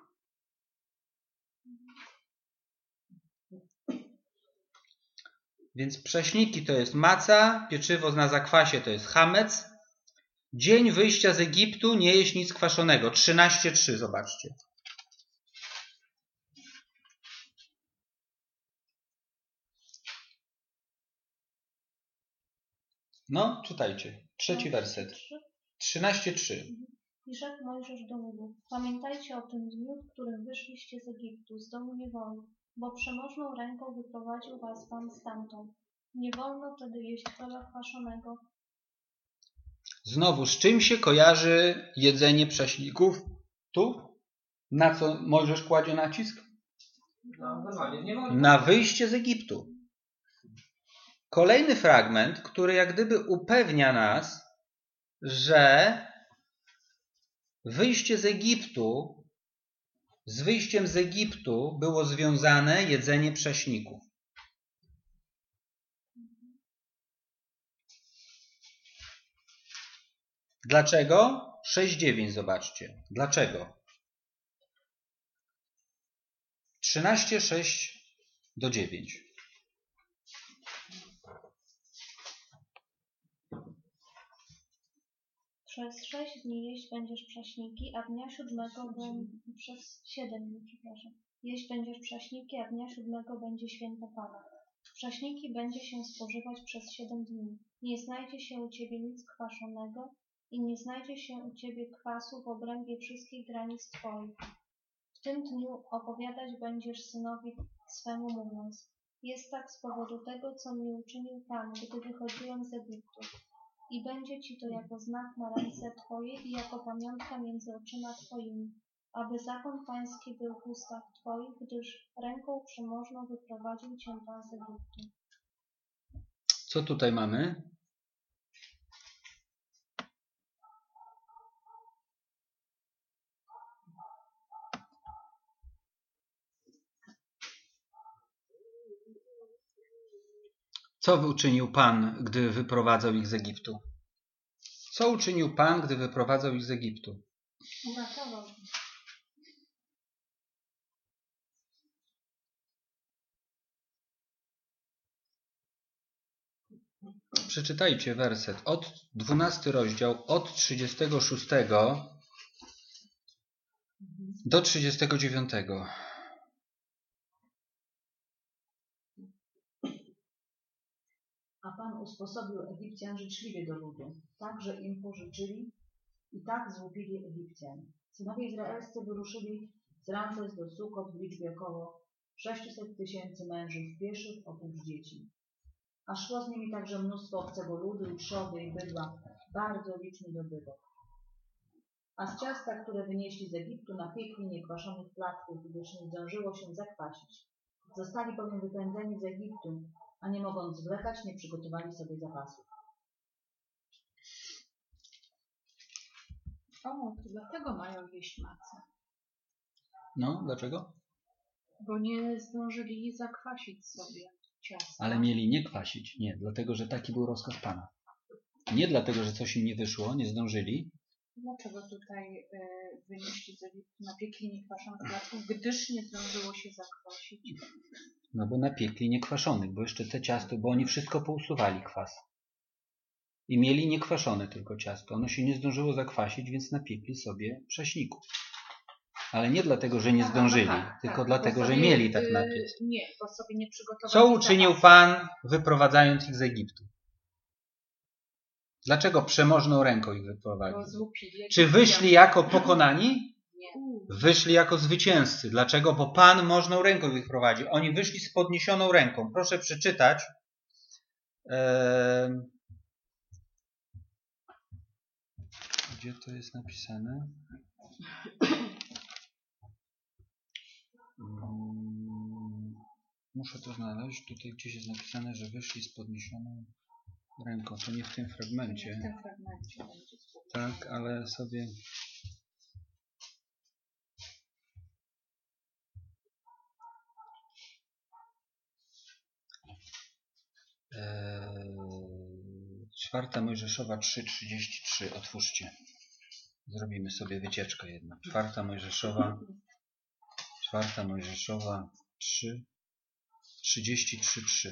Więc prześniki to jest maca, pieczywo na zakwasie to jest chamec. Dzień wyjścia z Egiptu, nie jeść nic kwaszonego. 13:3, zobaczcie. No, czytajcie. 3. werset. 13:3. I rzekł Mojżesz do ludu: pamiętajcie o tym dniu, w którym wyszliście z Egiptu, z domu niewoli, bo przemożną ręką wyprowadził was Pan stamtąd. Nie wolno wtedy jeść chleba kwaszonego. Znowu, z czym się kojarzy jedzenie prześników? Tu? Na co Mojżesz kładzie nacisk? Na wyjście z Egiptu. Kolejny fragment, który jak gdyby upewnia nas, że wyjście z Egiptu, z wyjściem z Egiptu było związane jedzenie prześników. Dlaczego? 6:9, zobaczcie. Dlaczego? 13:6-9. Przez 6 dni jeść będziesz prześniki, a dnia 7 przez 7 dni, jeść będziesz prześniki, a dnia 7 będzie święto Pana. Prześniki będzie się spożywać przez 7 dni. Nie znajdzie się u ciebie nic kwaszonego i nie znajdzie się u ciebie kwasu w obrębie wszystkich granic twoich. W tym dniu opowiadać będziesz synowi swemu mówiąc: jest tak z powodu tego, co mi uczynił Pan, gdy wychodziłem z Egiptu. I będzie ci to jako znak na ręce twojej i jako pamiątka między oczyma twoimi, aby zakon pański był w ustach twoich, gdyż ręką przemożną wyprowadził cię Pan z Egiptu. Co tutaj mamy? Co uczynił Pan, gdy wyprowadzał ich z Egiptu? Co uczynił Pan, gdy wyprowadzał ich z Egiptu? Uratował. Przeczytajcie werset, 12 rozdział, od 36 do 39. A Pan usposobił Egipcjan życzliwie do ludu, tak, że im pożyczyli i tak złupili Egipcjan. Synowie izraelscy wyruszyli z Ramzes do Sukot w liczbie około 600 000 mężów pieszych oprócz dzieci. A szło z nimi także mnóstwo obcego ludu i trzody i bydła, bardzo liczny dobytek. A z ciasta, które wynieśli z Egiptu, napiekli niekwaszonych płatków, gdyż nie zdążyło się zakwasić. Zostali bowiem wypędzeni z Egiptu, a nie mogąc zwlekać, nie przygotowali sobie zapasów. O, to dlatego mają jeść macę. No, dlaczego? Bo nie zdążyli zakwasić sobie ciasta. Ale mieli nie kwasić. Nie, dlatego, że taki był rozkaz Pana. Nie dlatego, że coś im nie wyszło, nie zdążyli. Dlaczego tutaj wynieśli z Egiptu, napiekli niekwaszonych placków, gdyż nie zdążyło się zakwasić? No bo napiekli niekwaszonych, bo jeszcze te ciasto, bo oni wszystko pousuwali kwas. I mieli niekwaszone tylko ciasto. Ono się nie zdążyło zakwasić, więc napiekli sobie prześników. Ale nie dlatego, że nie zdążyli, tylko dlatego, że mieli tak napiec. Nie, bo sobie nie przygotowali. Co uczynił Pan, wyprowadzając ich z Egiptu? Dlaczego przemożną ręką ich wyprowadził? Czy wyszli jako pokonani? Nie. Wyszli jako zwycięzcy. Dlaczego? Bo Pan możną ręką ich prowadził. Oni wyszli z podniesioną ręką. Proszę przeczytać. Gdzie to jest napisane? Muszę to znaleźć. Tutaj gdzieś jest napisane, że wyszli z podniesioną ręką. To nie w tym fragmencie. W tym fragmencie będzie. Tak, ale sobie... Czwarta Mojżeszowa 3:33. Otwórzcie. Zrobimy sobie wycieczkę jedną. Czwarta Mojżeszowa 3:33.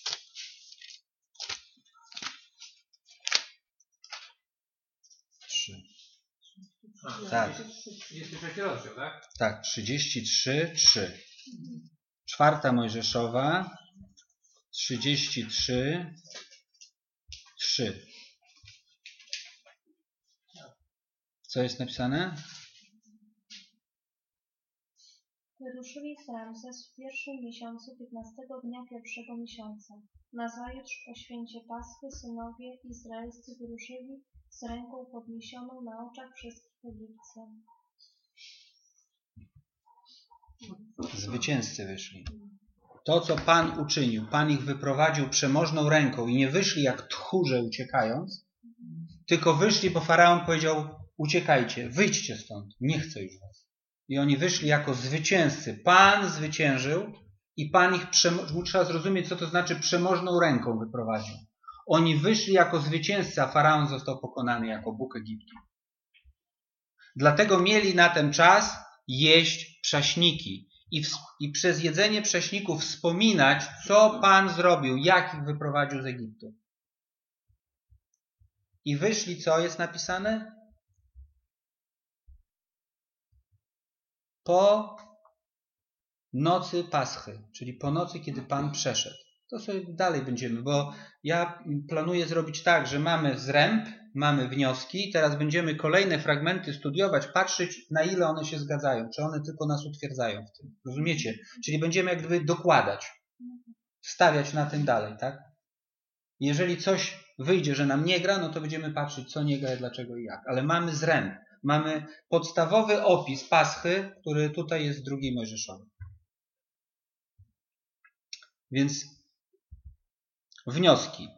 Tak. 33 rozdział, tak? Tak, 33:3. Czwarta Mojżeszowa 33:3. Co jest napisane? Wyruszyli z Ramzes w pierwszym miesiącu 15 dnia pierwszego miesiąca. Nazajutrz po święcie Paschy synowie izraelscy wyruszyli z ręką podniesioną na oczach wszystkich Egipcjan. Zwycięzcy wyszli. To, co Pan uczynił, Pan ich wyprowadził przemożną ręką i nie wyszli jak tchórze uciekając, tylko wyszli, bo Faraon powiedział: uciekajcie, wyjdźcie stąd, nie chcę już was. I oni wyszli jako zwycięzcy. Pan zwyciężył i Pan ich, trzeba zrozumieć, co to znaczy przemożną ręką wyprowadził. Oni wyszli jako zwycięzcy, a Faraon został pokonany jako Bóg Egiptu. Dlatego mieli na ten czas jeść prześniki i przez jedzenie prześników wspominać, co Pan zrobił, jak ich wyprowadził z Egiptu. I wyszli, co jest napisane? Po nocy Paschy, czyli po nocy, kiedy Pan przeszedł. To sobie dalej będziemy, bo ja planuję zrobić tak, że mamy zręb, mamy wnioski, teraz będziemy kolejne fragmenty studiować, patrzeć, na ile one się zgadzają, czy one tylko nas utwierdzają w tym. Rozumiecie? Czyli będziemy jak gdyby dokładać, stawiać na tym dalej, tak? Jeżeli coś wyjdzie, że nam nie gra, no to będziemy patrzeć, co nie gra, dlaczego i jak. Ale mamy zręb, mamy podstawowy opis Paschy, który tutaj jest w drugiej Mojżeszowej. Więc wnioski.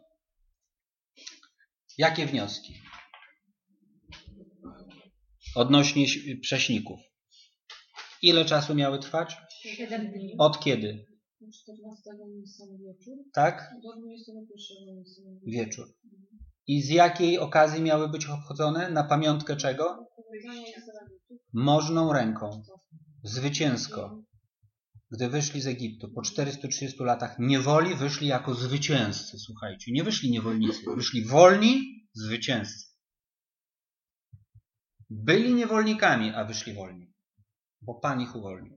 Jakie wnioski? Odnośnie prześników. Ile czasu miały trwać? 7 dni. Od kiedy? 14 Nisan wieczór, Tak? do 21 Nisan Wieczór. I z jakiej okazji miały być obchodzone? Na pamiątkę czego? Wypowiedzenie Izraelitów. Możną ręką. Zwycięsko. Gdy wyszli z Egiptu po 430 latach niewoli, wyszli jako zwycięzcy. Słuchajcie, nie wyszli niewolnicy, wyszli wolni zwycięzcy. Byli niewolnikami, a wyszli wolni, bo Pan ich uwolnił.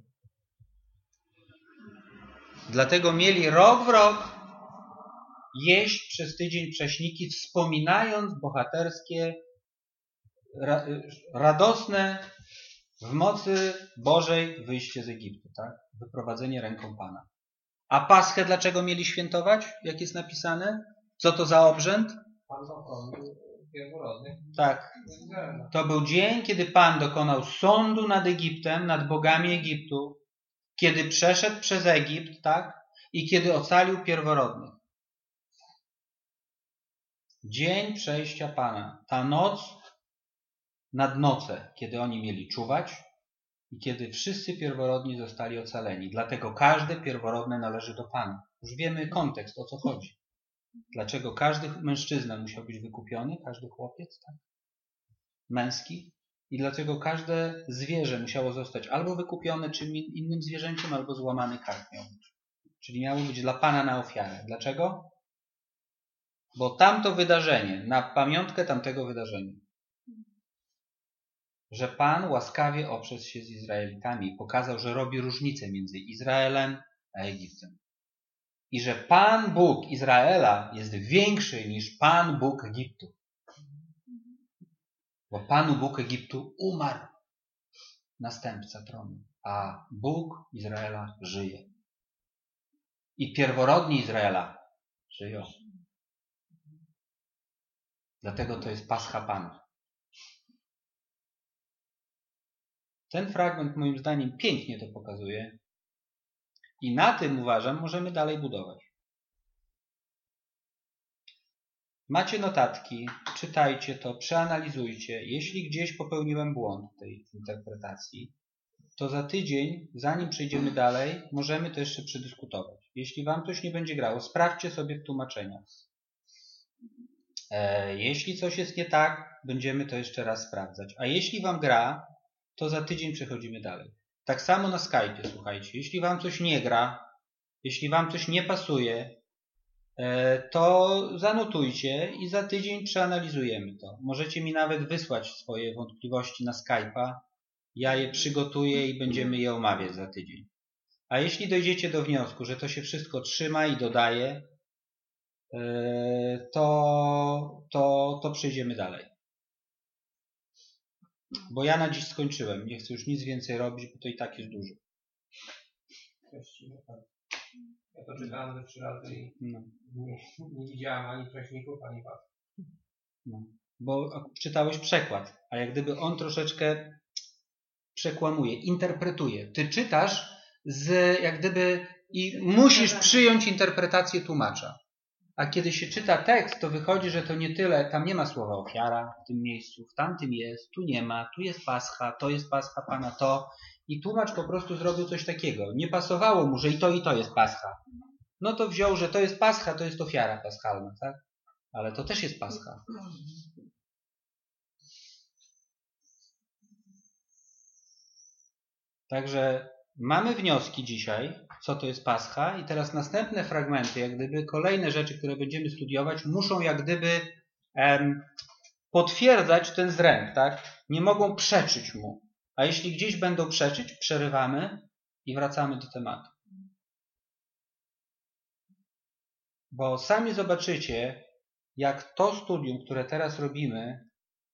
Dlatego mieli rok w rok jeść przez tydzień prześniki, wspominając bohaterskie, radosne w mocy Bożej wyjście z Egiptu, tak? Wyprowadzenie ręką Pana. A Paschę dlaczego mieli świętować? Jak jest napisane? Co to za obrzęd? Pan dokonał pierworodnych. Tak. Izraela. To był dzień, kiedy Pan dokonał sądu nad Egiptem, nad bogami Egiptu, kiedy przeszedł przez Egipt, tak? I kiedy ocalił pierworodnych. Dzień przejścia Pana. Ta noc nad nocę, kiedy oni mieli czuwać i kiedy wszyscy pierworodni zostali ocaleni. Dlatego każde pierworodne należy do Pana. Już wiemy kontekst, o co chodzi. Dlaczego każdy mężczyzna musiał być wykupiony, każdy chłopiec, tak? Męski, i dlaczego każde zwierzę musiało zostać albo wykupione czym innym zwierzęciem, albo złamany kark miał być. Czyli miało być dla Pana na ofiarę. Dlaczego? Bo tamto wydarzenie, na pamiątkę tamtego wydarzenia, że Pan łaskawie oprzeć się z Izraelitami i pokazał, że robi różnicę między Izraelem a Egiptem. I że Pan Bóg Izraela jest większy niż Pan Bóg Egiptu. Bo Panu Bóg Egiptu umarł, następca tronu, a Bóg Izraela żyje. I pierworodni Izraela żyją. Dlatego to jest Pascha Pana. Ten fragment moim zdaniem pięknie to pokazuje i na tym, uważam, możemy dalej budować. Macie notatki, czytajcie to, przeanalizujcie. Jeśli gdzieś popełniłem błąd tej interpretacji, to za tydzień, zanim przejdziemy dalej, możemy to jeszcze przedyskutować. Jeśli Wam coś nie będzie grało, sprawdźcie sobie w tłumaczeniach. Jeśli coś jest nie tak, będziemy to jeszcze raz sprawdzać. A jeśli Wam gra, to za tydzień przechodzimy dalej. Tak samo na Skype'ie, słuchajcie. Jeśli Wam coś nie gra, jeśli Wam coś nie pasuje, to zanotujcie i za tydzień przeanalizujemy to. Możecie mi nawet wysłać swoje wątpliwości na Skype'a. Ja je przygotuję i będziemy je omawiać za tydzień. A jeśli dojdziecie do wniosku, że to się wszystko trzyma i dodaje, to przejdziemy dalej. Bo ja na dziś skończyłem. Nie chcę już nic więcej robić, bo to i tak jest dużo. Ja to czytałem ze 3 razy i nie widziałem ani wcześników, ani was. Bo czytałeś przekład, a jak gdyby on troszeczkę przekłamuje, interpretuje. Ty czytasz jak gdyby i musisz przyjąć interpretację tłumacza. A kiedy się czyta tekst, to wychodzi, że to nie tyle, tam nie ma słowa ofiara w tym miejscu, w tamtym jest, tu nie ma, tu jest Pascha, to jest Pascha Pana, to. I tłumacz po prostu zrobił coś takiego. Nie pasowało mu, że i to jest Pascha. No to wziął, że to jest Pascha, to jest ofiara paschalna, tak? Ale to też jest Pascha. Także mamy wnioski dzisiaj, co to jest Pascha, i teraz następne fragmenty, jak gdyby kolejne rzeczy, które będziemy studiować, muszą jak gdyby potwierdzać ten zręb, tak? Nie mogą przeczyć mu. A jeśli gdzieś będą przeczyć, przerywamy i wracamy do tematu. Bo sami zobaczycie, jak to studium, które teraz robimy,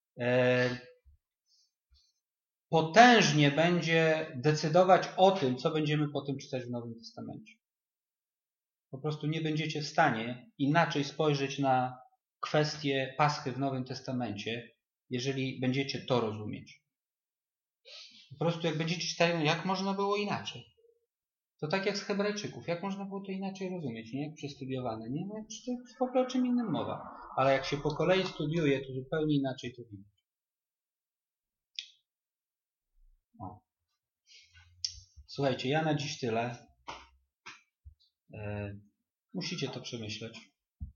potężnie będzie decydować o tym, co będziemy potem czytać w Nowym Testamencie. Po prostu nie będziecie w stanie inaczej spojrzeć na kwestię Paschy w Nowym Testamencie, jeżeli będziecie to rozumieć. Po prostu jak będziecie czytali, jak można było inaczej. To tak jak z Hebrajczyków, jak można było to inaczej rozumieć, nie? Jak przestudiowane, nie? No, w ogóle o czym innym mowa. Ale jak się po kolei studiuje, to zupełnie inaczej to widać. Słuchajcie, ja na dziś tyle. Musicie to przemyśleć.